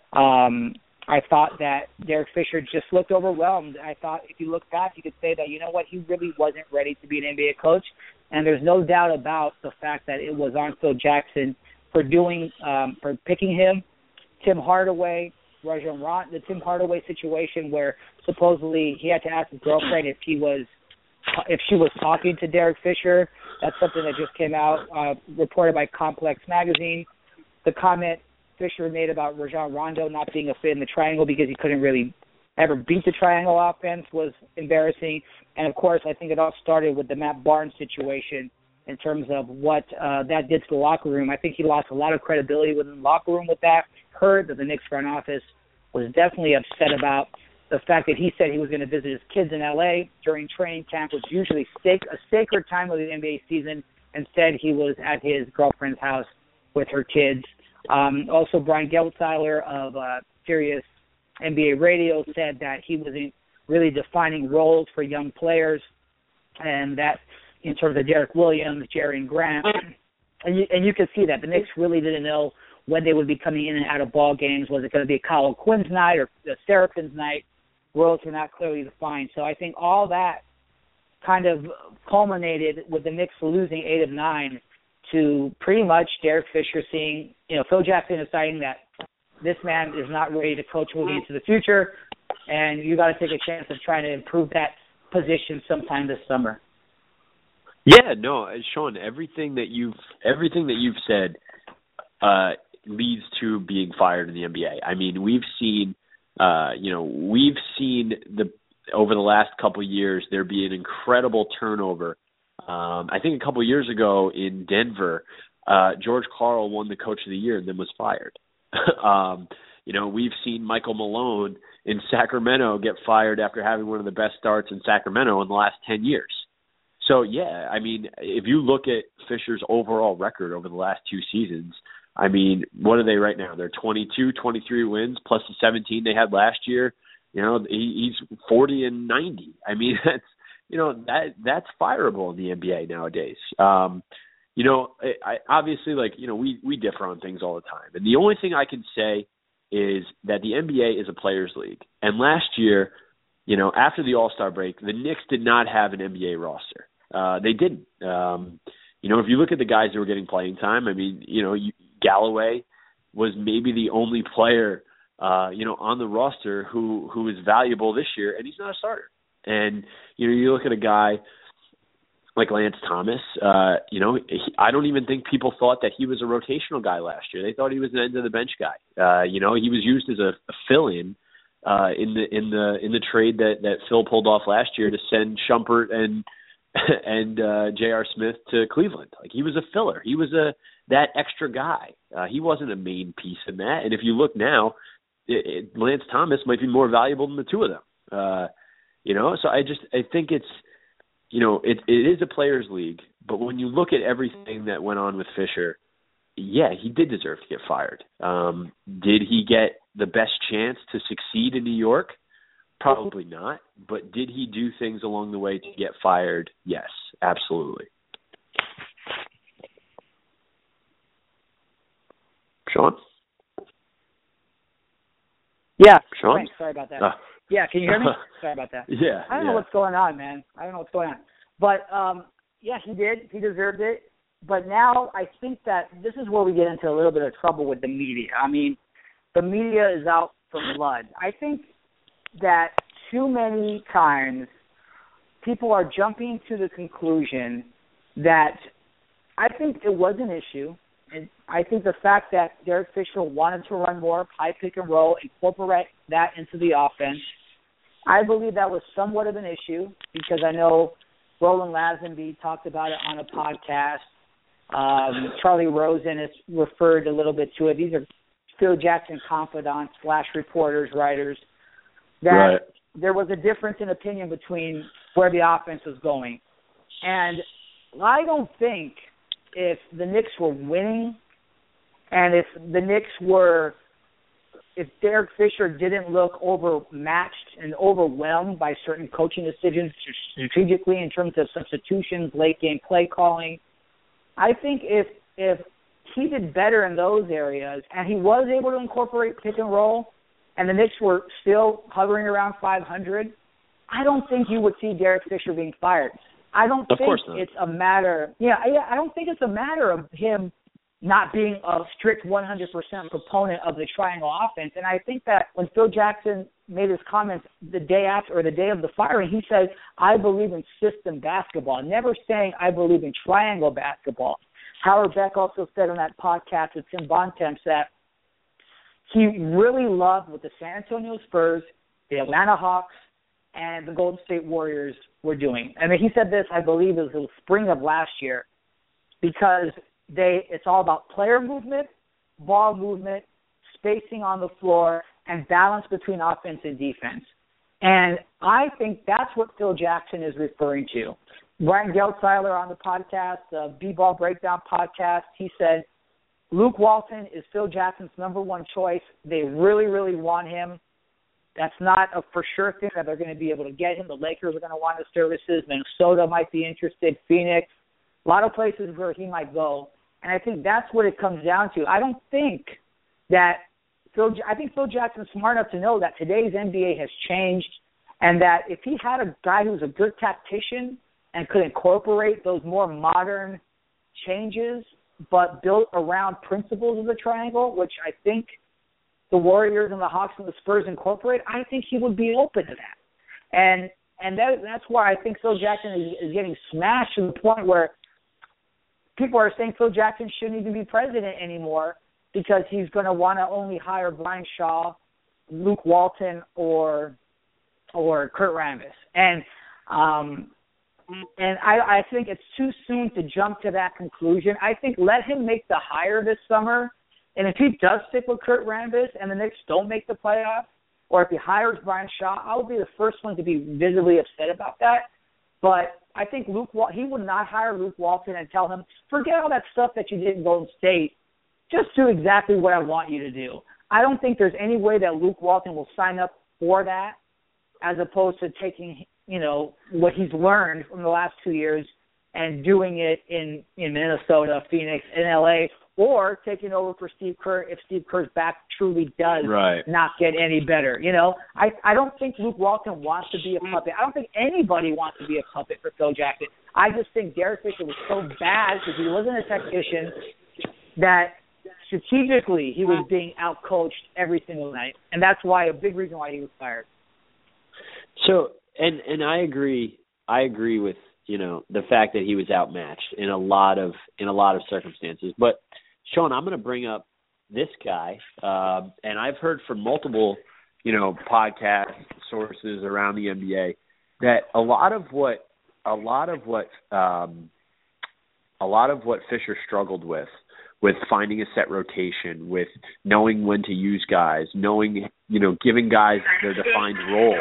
Um, I thought that Derek Fisher just looked overwhelmed. I thought if you look back, you could say that, you know what, he really wasn't ready to be an N B A coach, and there's no doubt about the fact that it was on Phil Jackson for doing, um, for picking him. Tim Hardaway, Rajon Rondo, the Tim Hardaway situation where supposedly he had to ask his girlfriend if he was if she was talking to Derek Fisher. That's something that just came out, uh, reported by Complex Magazine. The comment Fisher made about Rajon Rondo not being a fit in the triangle because he couldn't really ever beat the triangle offense was embarrassing. And, of course, I think it all started with the Matt Barnes situation in terms of what uh, that did to the locker room. I think he lost a lot of credibility within the locker room with that. Heard that the Knicks front office was definitely upset about the fact that he said he was going to visit his kids in L A during training camp, which is usually a sacred time of the N B A season. Instead, he was at his girlfriend's house with her kids. Um, also, Brian Geltzeiler of uh, Sirius N B A Radio said that he wasn't really defining roles for young players, and that in terms of Derek Williams, Jerry Grant, and you, and you can see that the Knicks really didn't know when they would be coming in and out of ball games. Was it going to be a Kyle Quinn's night or a Serafin's night? Roles were not clearly defined. So I think all that kind of culminated with the Knicks losing eight of nine to pretty much Derek Fisher seeing, you know, Phil Jackson deciding that this man is not ready to coach moving into the future, and you got to take a chance of trying to improve that position sometime this summer. Yeah, no, Sean, everything that you've everything that you've said uh, leads to being fired in the N B A. I mean, we've seen. Uh, you know, we've seen the over the last couple of years there be an incredible turnover. Um, I think a couple of years ago in Denver, uh, George Karl won the Coach of the Year and then was fired. um, you know, we've seen Michael Malone in Sacramento get fired after having one of the best starts in Sacramento in the last ten years. So, yeah, I mean, if you look at Fisher's overall record over the last two seasons, I mean, what are they right now? They're twenty-two, twenty-three wins plus the seventeen they had last year. You know, he, he's forty and ninety. I mean, that's you know that that's fireable in the N B A nowadays. Um, you know, I, I obviously like you know we we differ on things all the time, and the only thing I can say is that the N B A is a players' league, and last year, you know, after the All-Star break, the Knicks did not have an N B A roster. Uh, they didn't. Um, You know, if you look at the guys who were getting playing time, I mean, you know, you, Galloway was maybe the only player, uh, you know, on the roster who who is valuable this year, and he's not a starter. And, you know, you look at a guy like Lance Thomas, uh, you know, he, I don't even think people thought that he was a rotational guy last year. They thought he was an end-of-the-bench guy. Uh, you know, he was used as a, a fill-in uh, in the in the in the trade that, that Phil pulled off last year to send Shumpert and and uh, J R. Smith to Cleveland. Like, he was a filler. He was a that extra guy. Uh, he wasn't a main piece in that. And if you look now, it, it, Lance Thomas might be more valuable than the two of them. Uh, you know, so I just I think it's, you know, it it is a players' league, but when you look at everything that went on with Fisher, yeah, he did deserve to get fired. Um, did he get the best chance to succeed in New York? Probably not. But did he do things along the way to get fired? Yes, absolutely. Sean? Yeah. Sean? Thanks. Sorry about that. Uh, yeah, can you hear me? Sorry about that. Yeah. I don't yeah. know what's going on, man. I don't know what's going on. But, um, yeah, he did. He deserved it. But now I think that this is where we get into a little bit of trouble with the media. I mean, the media is out for blood. I think that too many times people are jumping to the conclusion that I think it was an issue. And I think the fact that Derek Fisher wanted to run more high pick and roll, incorporate that into the offense, I believe that was somewhat of an issue because I know Roland Lazenby talked about it on a podcast. Um, Charlie Rosen has referred a little bit to it. These are Phil Jackson confidants, slash reporters, writers, that right. there was a difference in opinion between where the offense was going. And I don't think if the Knicks were winning and if the Knicks were, if Derek Fisher didn't look overmatched and overwhelmed by certain coaching decisions strategically in terms of substitutions, late game play calling, I think if if he did better in those areas and he was able to incorporate pick and roll and the Knicks were still hovering around five hundred, I don't think you would see Derek Fisher being fired. I don't of think course not. it's a matter, yeah, I, I don't think it's a matter of him not being a strict one hundred percent proponent of the triangle offense. And I think that when Phil Jackson made his comments the day after or the day of the firing, he said, I believe in system basketball, never saying I believe in triangle basketball. Howard Beck also said on that podcast with Tim Bontemps that he really loved what the San Antonio Spurs, the Atlanta Hawks, and the Golden State Warriors were doing. I mean, he said this, I believe, it was the spring of last year, because they it's all about player movement, ball movement, spacing on the floor, and balance between offense and defense. And I think that's what Phil Jackson is referring to. Brian Geltzeiler on the podcast, the B-Ball Breakdown podcast, he said, Luke Walton is Phil Jackson's number one choice. They really, really want him. That's not a for sure thing that they're going to be able to get him. The Lakers are going to want his services. Minnesota might be interested. Phoenix. A lot of places where he might go. And I think that's what it comes down to. I don't think that Phil – I think Phil Jackson's smart enough to know that today's N B A has changed and that if he had a guy who's a good tactician and could incorporate those more modern changes but built around principles of the triangle, which I think the Warriors and the Hawks and the Spurs incorporate, I think he would be open to that. And and that, that's why I think Phil Jackson is, is getting smashed to the point where people are saying Phil Jackson shouldn't even be president anymore because he's going to want to only hire Brian Shaw, Luke Walton, or or Kurt Rambis. And um, and I, I think it's too soon to jump to that conclusion. I think let him make the hire this summer. And if he does stick with Kurt Rambis and the Knicks don't make the playoffs, or if he hires Brian Shaw, I would be the first one to be visibly upset about that. But I think Luke he would not hire Luke Walton and tell him, forget all that stuff that you did in Golden State. Just do exactly what I want you to do. I don't think there's any way that Luke Walton will sign up for that as opposed to taking, you know, what he's learned from the last two years and doing it in, in Minnesota, Phoenix, and L A, or taking over for Steve Kerr if Steve Kerr's back truly does right. not get any better. You know, I, I don't think Luke Walton wants to be a puppet. I don't think anybody wants to be a puppet for Phil Jackson. I just think Derek Fisher was so bad because he wasn't a technician that strategically he was being outcoached every single night, and that's why a big reason why he was fired. So, and and I agree. I agree with you know the fact that he was outmatched in a lot of in a lot of circumstances. But Sean, I'm going to bring up this guy, uh, and I've heard from multiple you know podcast sources around the N B A that a lot of what a lot of what um, a lot of what Fisher struggled with. with finding a set rotation, with knowing when to use guys, knowing, you know, giving guys their defined role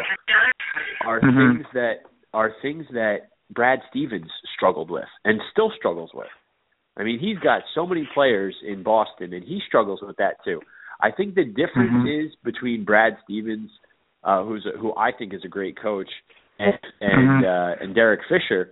are mm-hmm. things that are things that Brad Stevens struggled with and still struggles with. I mean, he's got so many players in Boston, and he struggles with that too. I think the difference mm-hmm. is between Brad Stevens, uh, who's a, who I think is a great coach, and and, mm-hmm. uh, and Derek Fisher,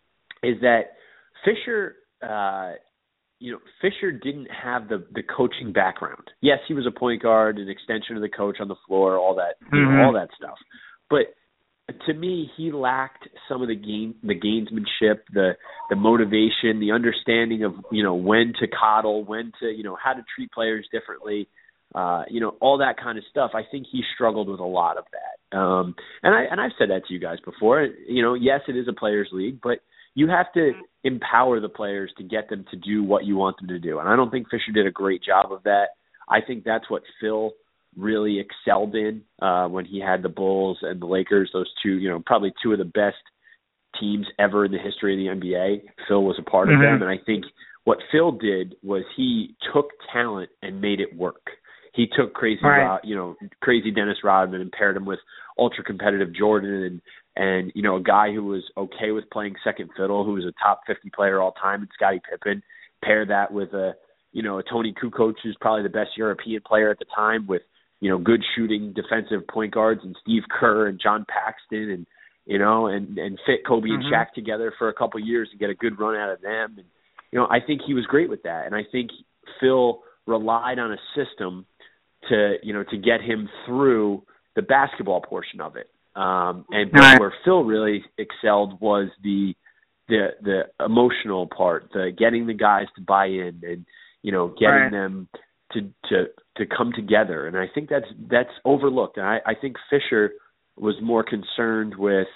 is that Fisher, uh, you know, Fisher didn't have the the coaching background. Yes, he was a point guard, an extension of the coach on the floor, all that, mm-hmm. you know, all that stuff. But to me, he lacked some of the game, the gamesmanship, the the motivation, the understanding of you know when to coddle, when to you know how to treat players differently, uh, you know all that kind of stuff. I think he struggled with a lot of that, um, and I and I've said that to you guys before. You know, yes, it is a players' league, but you have to empower the players to get them to do what you want them to do, and I don't think Fisher did a great job of that. I think that's what Phil really excelled in uh, when he had the Bulls and the Lakers, those two, you know, probably two of the best teams ever in the history of the N B A. Phil was a part mm-hmm. of them, and I think what Phil did was he took talent and made it work. He took crazy, right. Rod, you know, crazy Dennis Rodman and paired him with ultra competitive Jordan and and you know a guy who was okay with playing second fiddle, who was a top fifty player all time, and Scottie Pippen. Pair that with a you know a Tony Kukoc, who's probably the best European player at the time, with you know, good shooting defensive point guards and Steve Kerr and John Paxton and, you know, and, and fit Kobe mm-hmm. and Shaq together for a couple of years and get a good run out of them. And, you know, I think he was great with that. And I think Phil relied on a system to, you know, to get him through the basketball portion of it. Um, and but where Phil really excelled was the, the, the emotional part, the getting the guys to buy in and, you know, getting right. them to, to, to come together. And I think that's that's overlooked. And I, I think Fisher was more concerned with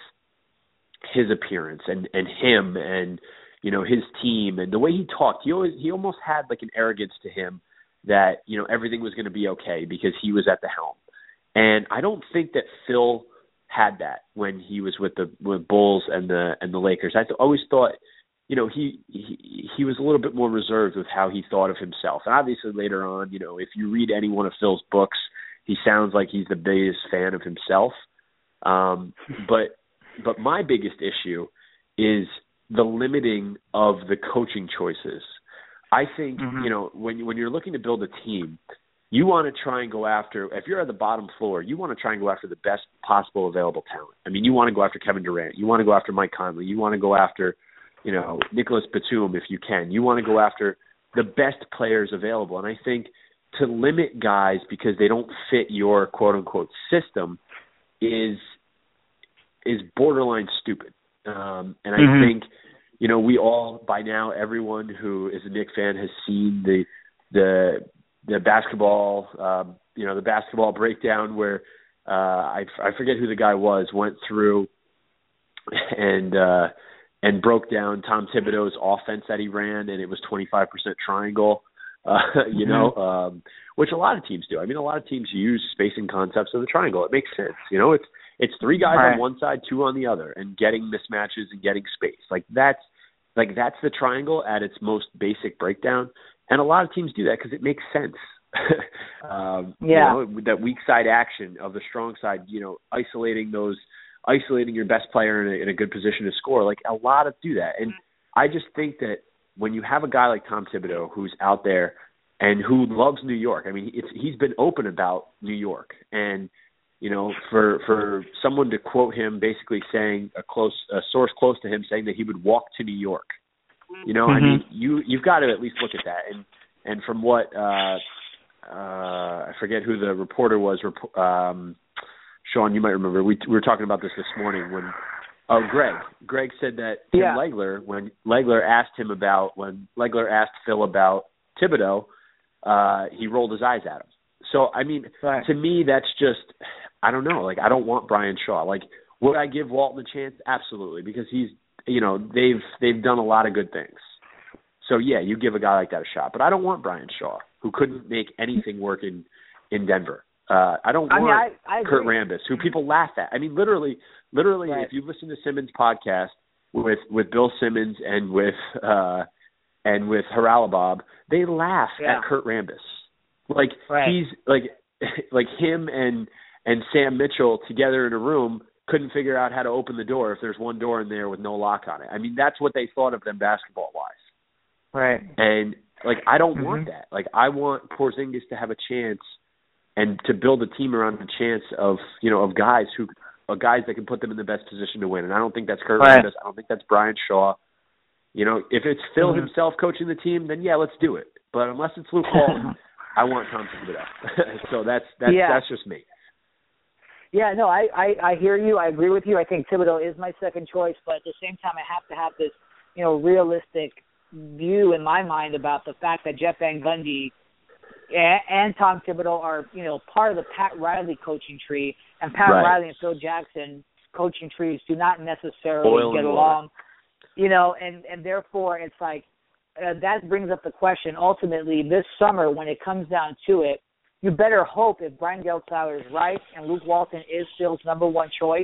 his appearance and, and him and, you know, his team and the way he talked. He always he almost had like an arrogance to him that, you know, everything was going to be okay because he was at the helm. And I don't think that Phil had that when he was with the with Bulls and the and the Lakers. I th- always thought, you know, he, he he was a little bit more reserved with how he thought of himself. And obviously later on, you know, if you read any one of Phil's books, he sounds like he's the biggest fan of himself. Um, but but my biggest issue is the limiting of the coaching choices. I think, mm-hmm. you know, when, when you're looking to build a team, you want to try and go after, if you're at the bottom floor, you want to try and go after the best possible available talent. I mean, you want to go after Kevin Durant. You want to go after Mike Conley. You want to go after you know, Nicholas Batum, if you can. You want to go after the best players available. And I think to limit guys because they don't fit your quote-unquote system is is borderline stupid. Um, and I mm-hmm. think, you know, we all, by now, everyone who is a Knicks fan has seen the the the basketball, um, you know, the basketball breakdown where uh, I, I forget who the guy was, went through and uh, – and broke down Tom Thibodeau's offense that he ran, and it was twenty-five percent triangle, uh, you mm-hmm. know, um, which a lot of teams do. I mean, a lot of teams use spacing concepts of the triangle. It makes sense. You know, it's it's three guys right. on one side, two on the other, and getting mismatches and getting space. Like that's like that's the triangle at its most basic breakdown, and a lot of teams do that because it makes sense. um, yeah. You know, that weak side action of the strong side, you know, isolating those – isolating your best player in a, in a good position to score. Like, a lot of do that. And I just think that when you have a guy like Tom Thibodeau who's out there and who loves New York, I mean, it's, he's been open about New York. And, you know, for for someone to quote him basically saying, a close a source close to him saying that he would walk to New York, you know, mm-hmm. I mean, you, you've got to at least look at that. And and from what uh, uh, I forget who the reporter was. Um, Sean, you might remember. We, we were talking about this this morning when. Oh, Greg. Greg said that Tim yeah. Legler, when Legler asked him about, when Legler asked Phil about Thibodeau, uh, he rolled his eyes at him. So, I mean, right. to me, that's just, I don't know. Like, I don't want Brian Shaw. Like, would I give Walton a chance? Absolutely, because he's, you know, they've they've done a lot of good things. So, yeah, you give a guy like that a shot. But I don't want Brian Shaw, who couldn't make anything work in, in Denver. Uh, I don't I want mean, I, I Kurt Rambis, who people laugh at. I mean, literally, literally, right. if you listen to Simmons' podcast with with Bill Simmons and with uh, and with Haralabob, they laugh yeah. at Kurt Rambis. Like right. he's like like him and and Sam Mitchell together in a room couldn't figure out how to open the door if there's one door in there with no lock on it. I mean, that's what they thought of them basketball wise. Right. And like, I don't mm-hmm. want that. Like, I want Porzingis to have a chance. And to build a team around the chance of, you know, of guys who are guys that can put them in the best position to win. And I don't think that's Kurt right. Rambis. I don't think that's Brian Shaw. You know, if it's Phil mm-hmm. himself coaching the team, then yeah, let's do it. But unless it's Luke Walton, I want Tom Thibodeau. So that's that's yeah. that's just me. Yeah, no, I, I, I hear you. I agree with you. I think Thibodeau is my second choice, but at the same time, I have to have this, you know, realistic view in my mind about the fact that Jeff Van Gundy and Tom Thibodeau are, you know, part of the Pat Riley coaching tree, and Pat right. Riley and Phil Jackson coaching trees do not necessarily Oil get along, you know, and, and therefore it's like uh, that brings up the question, ultimately, this summer when it comes down to it, you better hope if Brian Geltzauer is right and Luke Walton is Phil's number one choice,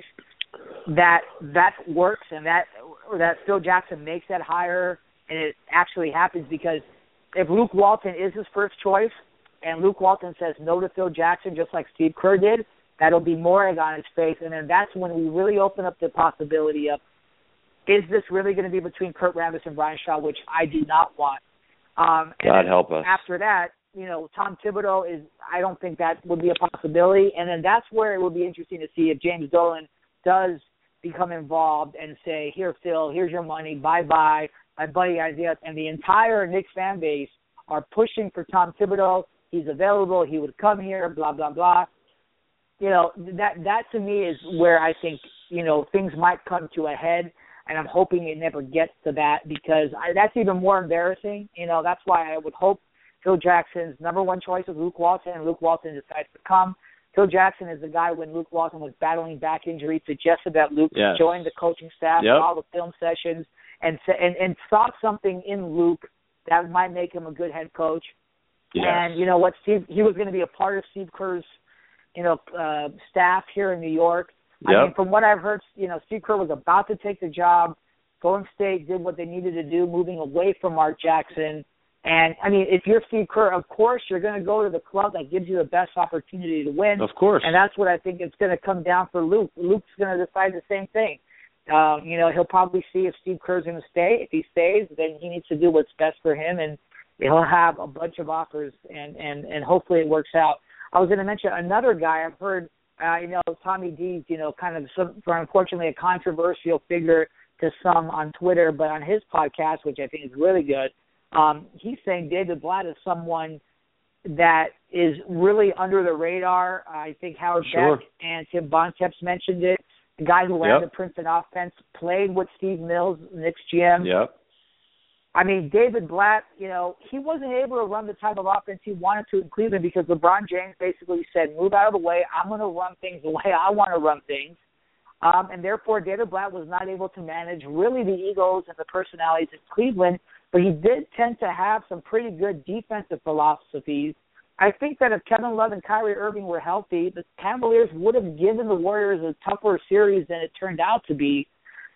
that that works and that or that Phil Jackson makes that hire and it actually happens, because if Luke Walton is his first choice, and Luke Walton says no to Phil Jackson, just like Steve Kerr did, that'll be more egg on his face. And then that's when we really open up the possibility of, is this really going to be between Kurt Rambis and Brian Shaw, which I do not want. Um, and God help us. After that, you know, Tom Thibodeau is, I don't think that would be a possibility. And then that's where it would be interesting to see if James Dolan does become involved and say, here, Phil, here's your money, bye-bye, my buddy Isaiah. And the entire Knicks fan base are pushing for Tom Thibodeau. He's available. He would come here, blah, blah, blah. You know, that that to me is where I think, you know, things might come to a head, and I'm hoping it never gets to that, because I, that's even more embarrassing. You know, that's why I would hope Phil Jackson's number one choice is Luke Walton, and Luke Walton decides to come. Phil Jackson is the guy when Luke Walton was battling back injury, suggested that Luke yes. join the coaching staff, yep. all the film sessions, and, and and saw something in Luke that might make him a good head coach. Yes. And you know what, Steve, he was going to be a part of Steve Kerr's, you know, uh, staff here in New York. Yep. I mean, from what I've heard, you know, Steve Kerr was about to take the job. Golden State did what they needed to do, moving away from Mark Jackson. And, I mean, if you're Steve Kerr, of course you're going to go to the club that gives you the best opportunity to win. Of course. And that's what I think it's going to come down for Luke. Luke's going to decide the same thing. Um, you know, he'll probably see if Steve Kerr's going to stay. If he stays, then he needs to do what's best for him, and he'll have a bunch of offers, and, and, and hopefully it works out. I was going to mention another guy I've heard, uh, you know, Tommy D's, you know, kind of, some, for unfortunately, a controversial figure to some on Twitter, but on his podcast, which I think is really good, um, he's saying David Blatt is someone that is really under the radar. I think Howard sure. Beck and Tim Bontemps mentioned it. The guy who ran yep. the Princeton offense, played with Steve Mills, Knicks G M. Yep. I mean, David Blatt, you know, he wasn't able to run the type of offense he wanted to in Cleveland because LeBron James basically said, move out of the way. I'm going to run things the way I want to run things. Um, and therefore, David Blatt was not able to manage really the egos and the personalities in Cleveland, but he did tend to have some pretty good defensive philosophies. I think that if Kevin Love and Kyrie Irving were healthy, the Cavaliers would have given the Warriors a tougher series than it turned out to be.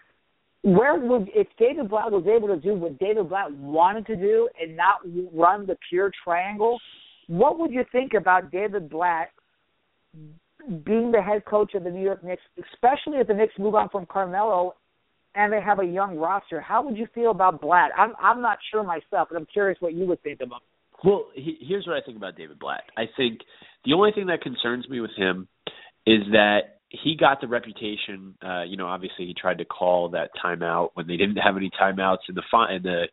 Where would, if David Blatt was able to do what David Blatt wanted to do and not run the pure triangle, what would you think about David Blatt being the head coach of the New York Knicks, especially if the Knicks move on from Carmelo and they have a young roster? How would you feel about Blatt? I'm I'm not sure myself, but I'm curious what you would think of him. Well, he, here's what I think about David Blatt. I think the only thing that concerns me with him is that he got the reputation. Uh, you know, obviously he tried to call that timeout when they didn't have any timeouts in the fi- in the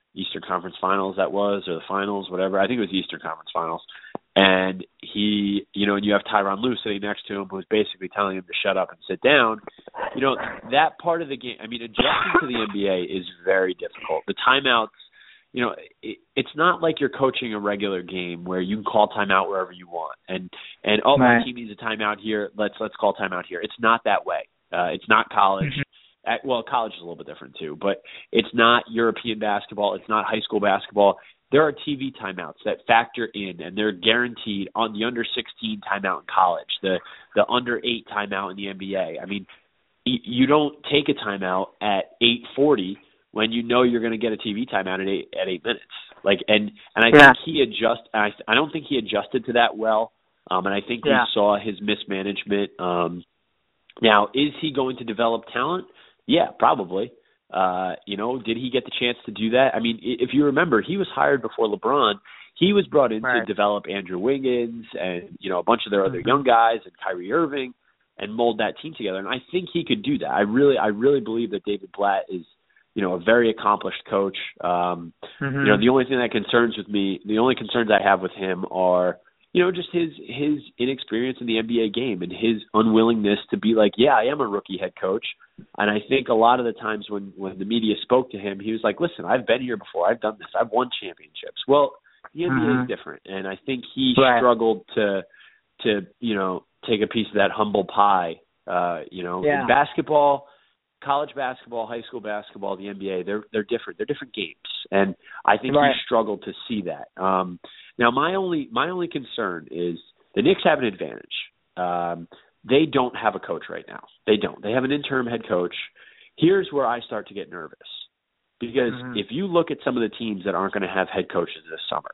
Eastern Conference Finals that was, or the Finals, whatever. I think it was the Eastern Conference Finals. And he, you know, and you have Tyronn Lue sitting next to him who's basically telling him to shut up and sit down. You know, that part of the game, I mean, adjusting to the N B A is very difficult. The timeouts, you know, it, it's not like you're coaching a regular game where you can call timeout wherever you want. And, and oh, right. my team needs a timeout here. Let's let's call timeout here. It's not that way. Uh, it's not college. Mm-hmm. At, well, college is a little bit different too, but it's not European basketball. It's not high school basketball. There are T V timeouts that factor in, and they're guaranteed on the under sixteen timeout in college, the the under eight timeout in the N B A. I mean, you don't take a timeout at eight forty when you know you're going to get a T V timeout at eight at eight minutes. Like, and and I yeah. think he adjust. I I don't think he adjusted to that well, um, and I think yeah. we saw his mismanagement. Um, now, is he going to develop talent? Yeah, probably. Uh, you know, did he get the chance to do that? I mean, if you remember, he was hired before LeBron. He was brought in right. to develop Andrew Wiggins and, you know, a bunch of their other young guys and Kyrie Irving and mold that team together. And I think he could do that. I really, I really believe that David Blatt is, you know, a very accomplished coach. Um, mm-hmm. You know, the only thing that concerns with me, the only concerns I have with him are, you know, just his his inexperience in the N B A game and his unwillingness to be like, yeah, I am a rookie head coach. And I think a lot of the times when, when the media spoke to him, he was like, listen, I've been here before. I've done this. I've won championships. Well, the N B A mm-hmm. is different. And I think he right. struggled to, to, you know, take a piece of that humble pie. Uh, you know, yeah. in basketball, college basketball, high school basketball, the N B A, they're they're different. They're different games. And I think right. he struggled to see that. Um, now, my only my only concern is the Knicks have an advantage. Um, they don't have a coach right now. They don't. They have an interim head coach. Here's where I start to get nervous. Because mm-hmm. if you look at some of the teams that aren't going to have head coaches this summer,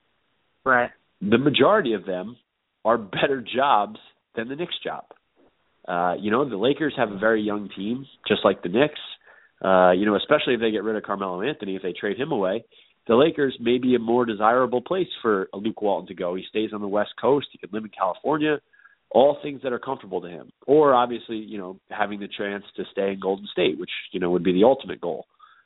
right, the majority of them are better jobs than the Knicks job. Uh, you know, the Lakers have a very young team, just like the Knicks. Uh, you know, especially if they get rid of Carmelo Anthony, if they trade him away, the Lakers may be a more desirable place for Luke Walton to go. He stays on the West Coast. He could live in California. All things that are comfortable to him. Or obviously, you know, having the chance to stay in Golden State, which, you know, would be the ultimate goal.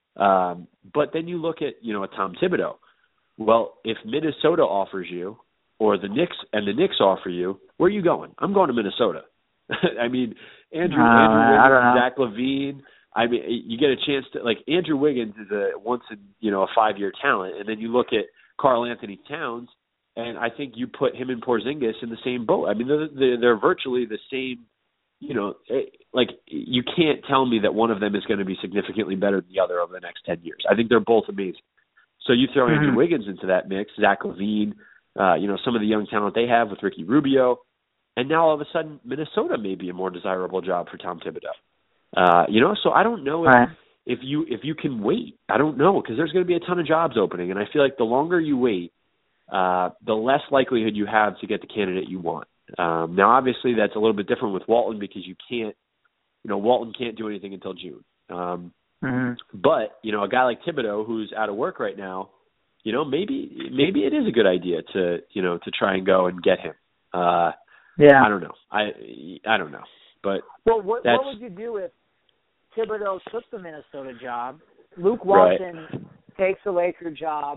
Um, but then you look at, you know, a Tom Thibodeau. Well, if Minnesota offers you, or the Knicks and the Knicks offer you, where are you going? I'm going to Minnesota. I mean, Andrew, uh, Andrew Wiggins, Zach Zach LaVine. I mean, you get a chance to, like, Andrew Wiggins is a once in, you know, a five-year talent. And then you look at Karl Anthony Towns, and I think you put him and Porzingis in the same boat. I mean, they're, they're, they're virtually the same, you know, like, you can't tell me that one of them is going to be significantly better than the other over the next ten years. I think they're both amazing. So you throw mm-hmm. Andrew Wiggins into that mix, Zach LaVine, uh, you know, some of the young talent they have with Ricky Rubio, and now all of a sudden Minnesota may be a more desirable job for Tom Thibodeau. Uh, you know, so I don't know if, right. if you if you can wait. I don't know, because there's going to be a ton of jobs opening, and I feel like the longer you wait, uh, the less likelihood you have to get the candidate you want. Um, now, obviously, that's a little bit different with Walton because you can't, you know, Walton can't do anything until June. Um, mm-hmm. But, you know, a guy like Thibodeau who's out of work right now, you know, maybe maybe it is a good idea to, you know, to try and go and get him. Uh, yeah. I don't know. I I don't know. But well, what, that's, what would you do if Thibodeau took the Minnesota job, Luke Walton right. takes the Laker job,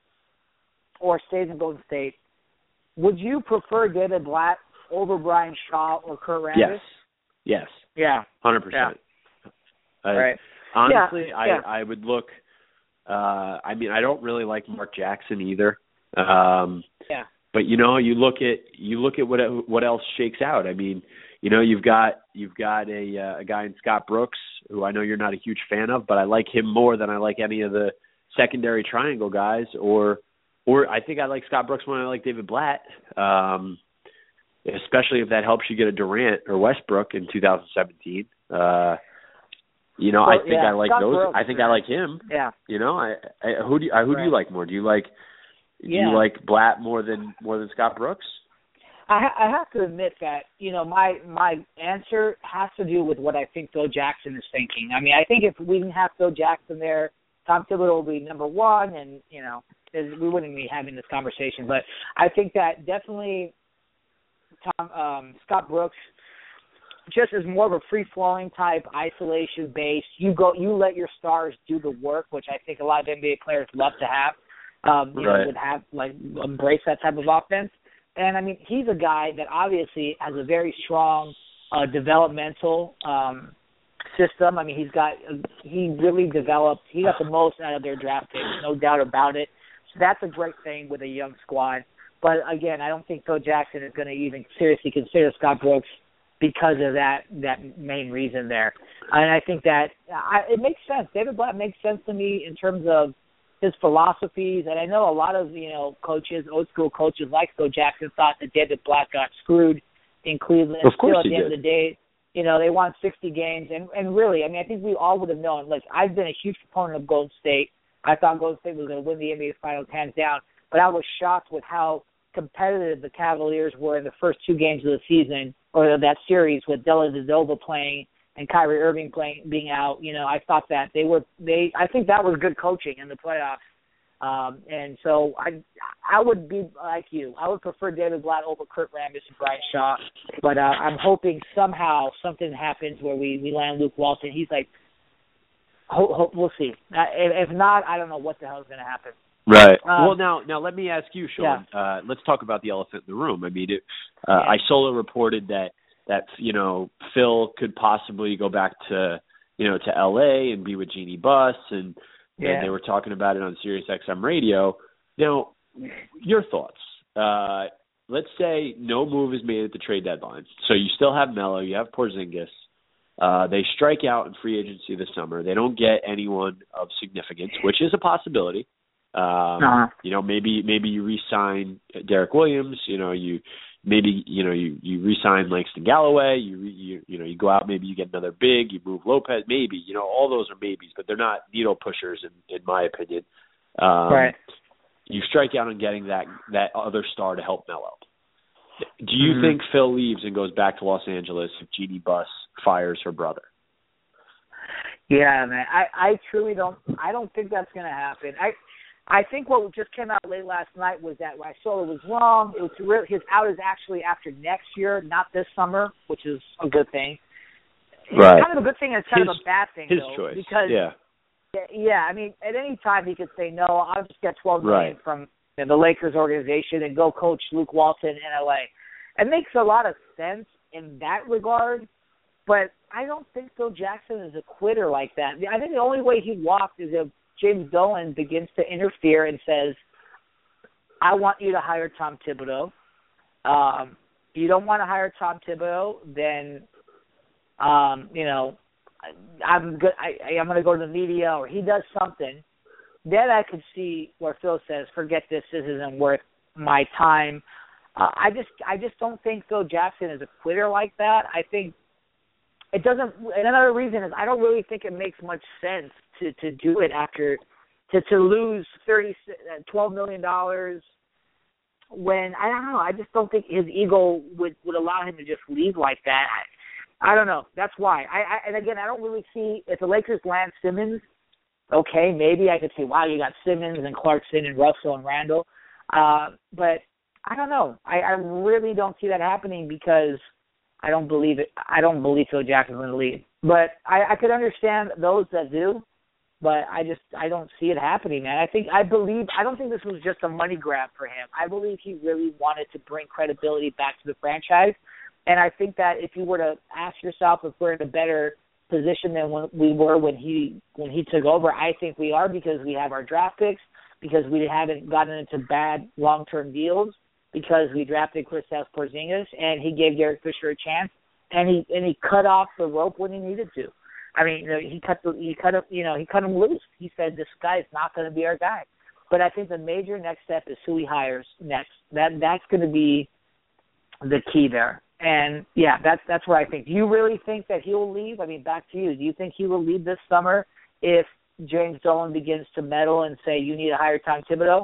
or stays in Golden State? Would you prefer David Blatt over Brian Shaw or Kurt Rambis? Yes. Yes. Yeah. one hundred percent. Yeah. I, right. Honestly, yeah. I, yeah. I would look uh, – I mean, I don't really like Mark Jackson either. Um, yeah. But, you know, you look at you look at what what else shakes out. I mean, you know, you've got you've got a, uh, a guy in Scott Brooks, who I know you're not a huge fan of, but I like him more than I like any of the secondary triangle guys, or – Or I think I like Scott Brooks more than I like David Blatt, um, especially if that helps you get a Durant or Westbrook in two thousand seventeen. Uh, you know, well, I think yeah, I like Scott those. Brooks, I think yeah. I like him. Yeah. You know, I, I who do you, I, who right. do you like more? Do you like do yeah. you like Blatt more than more than Scott Brooks? I, ha- I have to admit that, you know, my my answer has to do with what I think Phil Jackson is thinking. I mean, I think if we didn't have Phil Jackson there, Tom Thibodeau will be number one, and, you know, we wouldn't be having this conversation. But I think that definitely Tom um, Scott Brooks just as more of a free-flowing type, isolation-based. You go, you let your stars do the work, which I think a lot of N B A players love to have. Um, you right. know, would have like embrace that type of offense. And I mean, he's a guy that obviously has a very strong uh, developmental um, system. I mean, he's got he really developed. He got the most out of their draft picks, no doubt about it. So that's a great thing with a young squad. But again, I don't think Phil Jackson is going to even seriously consider Scott Brooks because of that that main reason there. And I think that I, it makes sense. David Blatt makes sense to me in terms of his philosophies. And I know a lot of, you know, coaches, old school coaches like Phil Jackson thought that David Blatt got screwed in Cleveland. Of course Still, at he the end did. of the day, you know, they won sixty games. And, and really, I mean, I think we all would have known. Like, I've been a huge proponent of Golden State. I thought Golden State was going to win the N B A Finals hands down. But I was shocked with how competitive the Cavaliers were in the first two games of the season, or that series with Dellavedova playing and Kyrie Irving playing being out. You know, I thought that they were they. I think that was good coaching in the playoffs. Um, and so I, I would be like you. I would prefer David Blatt over Kurt Rambis and Brian Shaw. But uh, I'm hoping somehow something happens where we, we land Luke Walton. He's like, ho- ho- we'll see. Uh, if, if not, I don't know what the hell is going to happen. Right. Um, well, now, now let me ask you, Sean. Yeah. Uh, let's talk about the elephant in the room. I mean, it, uh, Yeah. Isola reported that that you know Phil could possibly go back to you know to L A and be with Jeannie Buss, and, Yeah. and they were talking about it on Sirius X M Radio. Now, your thoughts? Uh, let's say no move is made at the trade deadline, so you still have Melo, you have Porzingis. Uh, they strike out in free agency this summer. They don't get anyone of significance, which is a possibility. Um, Uh-huh. You know, maybe maybe you re-sign Derek Williams. You know, you maybe you know you, you re-sign Langston Galloway. You, re, you you know you go out. Maybe you get another big. You move Lopez. Maybe you know all those are maybes, but they're not needle pushers in, in my opinion. Um, Right. You strike out on getting that that other star to help Melo. Do you Mm-hmm. think Phil leaves and goes back to Los Angeles if Jeannie Buss fires her brother? Yeah, man. I, I truly don't. I don't think that's going to happen. I. I think what just came out late last night was that Isola was wrong. It was really, his out is actually after next year, not this summer, which is a good thing. It's Right. kind of a good thing and it's kind His- of a bad thing, His though, choice. because yeah. yeah, I mean, at any time he could say no. I'll just get twelve million Right. from you know, the Lakers organization and go coach Luke Walton in L A. It makes a lot of sense in that regard, but I don't think Phil Jackson is a quitter like that. I think the only way he'd walk is if James Dolan begins to interfere and says, I want you to hire Tom Thibodeau. Um, if you don't want to hire Tom Thibodeau, then, um, you know, I'm good. I, I'm going to go to the media, or he does something. Then I could see where Phil says, forget this. This isn't worth my time. Uh, I just, I just don't think Phil Jackson is a quitter like that. I think it doesn't. And another reason is I don't really think it makes much sense to, to do it after to, to lose thirty, twelve million dollars when I don't know. I just don't think his ego would, would allow him to just leave like that. I, I don't know. That's why. I, I and again, I don't really see if the Lakers land Simmons. Okay, maybe I could say, wow, you got Simmons and Clarkson and Russell and Randall. Uh, but I don't know. I, I really don't see that happening because I don't believe it. I don't believe Phil Jackson's going to leave. But I, I could understand those that do. But I just I don't see it happening, man. I think I believe I don't think this was just a money grab for him. I believe he really wanted to bring credibility back to the franchise. And I think that if you were to ask yourself if we're in a better position than when we were when he when he took over, I think we are, because we have our draft picks, because we haven't gotten into bad long term deals, because we drafted Kristaps Porzingis and he gave Derek Fisher a chance, and he and he cut off the rope when he needed to. I mean, you know, he cut the he cut him you know he cut him loose. He said this guy is not going to be our guy. But I think the major next step is who he hires next. That that's going to be the key there. And yeah, that's that's where I think. Do you really think that he will leave? I mean, back to you. Do you think he will leave this summer if James Dolan begins to meddle and say you need to hire Tom Thibodeau?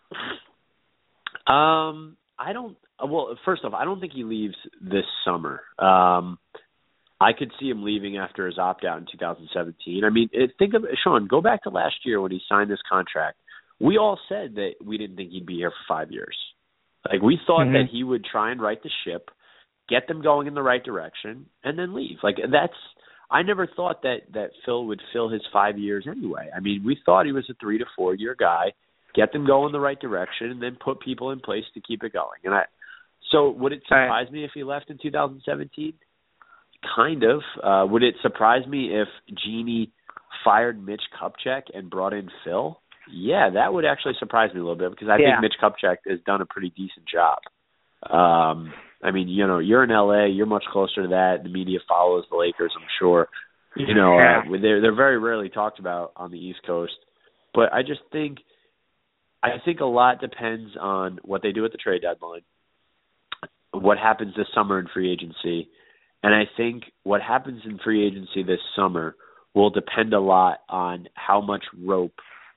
Um, I don't. Well, first off, I don't think he leaves this summer. Um, I could see him leaving after his opt-out in two thousand seventeen. I mean, it, think of Sean. Go back to last year when he signed this contract. We all said that we didn't think he'd be here for five years. Like, we thought mm-hmm. that he would try and right the ship, get them going in the right direction, and then leave. Like that's I never thought that that Phil would fill his five years anyway. I mean, we thought he was a three to four year guy. Get them going in the right direction, and then put people in place to keep it going. And I, so would it surprise me if he left in two thousand seventeen? Kind of. Uh, would it surprise me if Genie fired Mitch Kupchak and brought in Phil? Yeah, that would actually surprise me a little bit because I yeah. think Mitch Kupchak has done a pretty decent job. Um, I mean, you know, you're in L A, you're much closer to that. The media follows the Lakers, I'm sure. You know, yeah. uh, they're they're very rarely talked about on the East Coast. But I just think, I think a lot depends on what they do at the trade deadline, what happens this summer in free agency, and I think what happens in free agency this summer will depend a lot on how much rope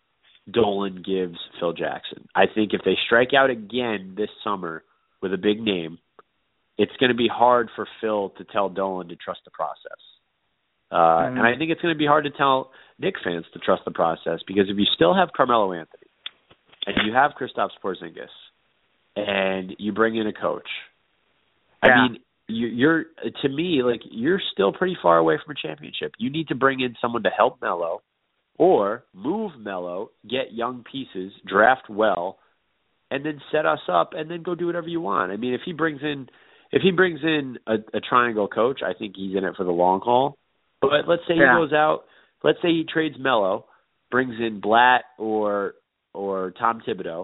Dolan gives Phil Jackson. I think if they strike out again this summer with a big name, it's going to be hard for Phil to tell Dolan to trust the process. Uh, mm-hmm. And I think it's going to be hard to tell Knicks fans to trust the process because if you still have Carmelo Anthony and you have Kristaps Porzingis and you bring in a coach, yeah. I mean, you, you're to me, like you're still pretty far away from a championship. You need to bring in someone to help Melo or move Melo, get young pieces, draft well, and then set us up and then go do whatever you want. I mean, if he brings in if he brings in a, a triangle coach, I think he's in it for the long haul. But let's say yeah. he goes out, let's say he trades Melo, brings in Blatt or or Tom Thibodeau,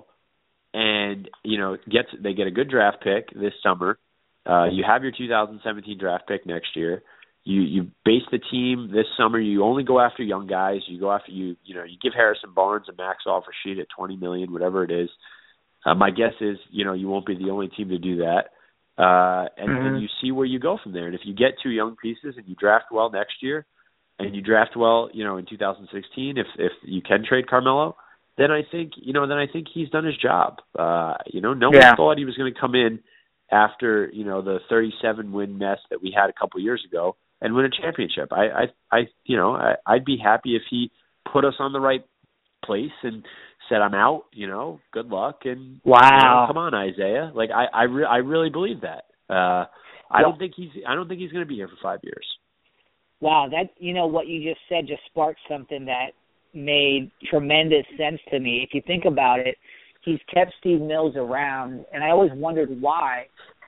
and you know gets they get a good draft pick this summer. Uh, you have your two thousand seventeen draft pick next year. You you base the team this summer. You only go after young guys. You go after you you know you give Harrison Barnes a max offer sheet at twenty million, whatever it is. Uh, my guess is you know you won't be the only team to do that. Uh, and, mm-hmm. and you see where you go from there. And if you get two young pieces and you draft well next year, and you draft well, you know, in two thousand sixteen, if if you can trade Carmelo, then I think you know then I think he's done his job. Uh, you know, no yeah. one thought he was going to come in after you know the thirty-seven win mess that we had a couple years ago and win a championship. I I, I you know I, I'd be happy if he put us on the right place and said, I'm out, you know, good luck. And wow, you know, come on, Isaiah. Like I, I, re- I really believe that. Uh, I well, don't think he's, I don't think he's going to be here for five years. Wow. That, you know, what you just said just sparked something that made tremendous sense to me. If you think about it, he's kept Steve Mills around and I always wondered why.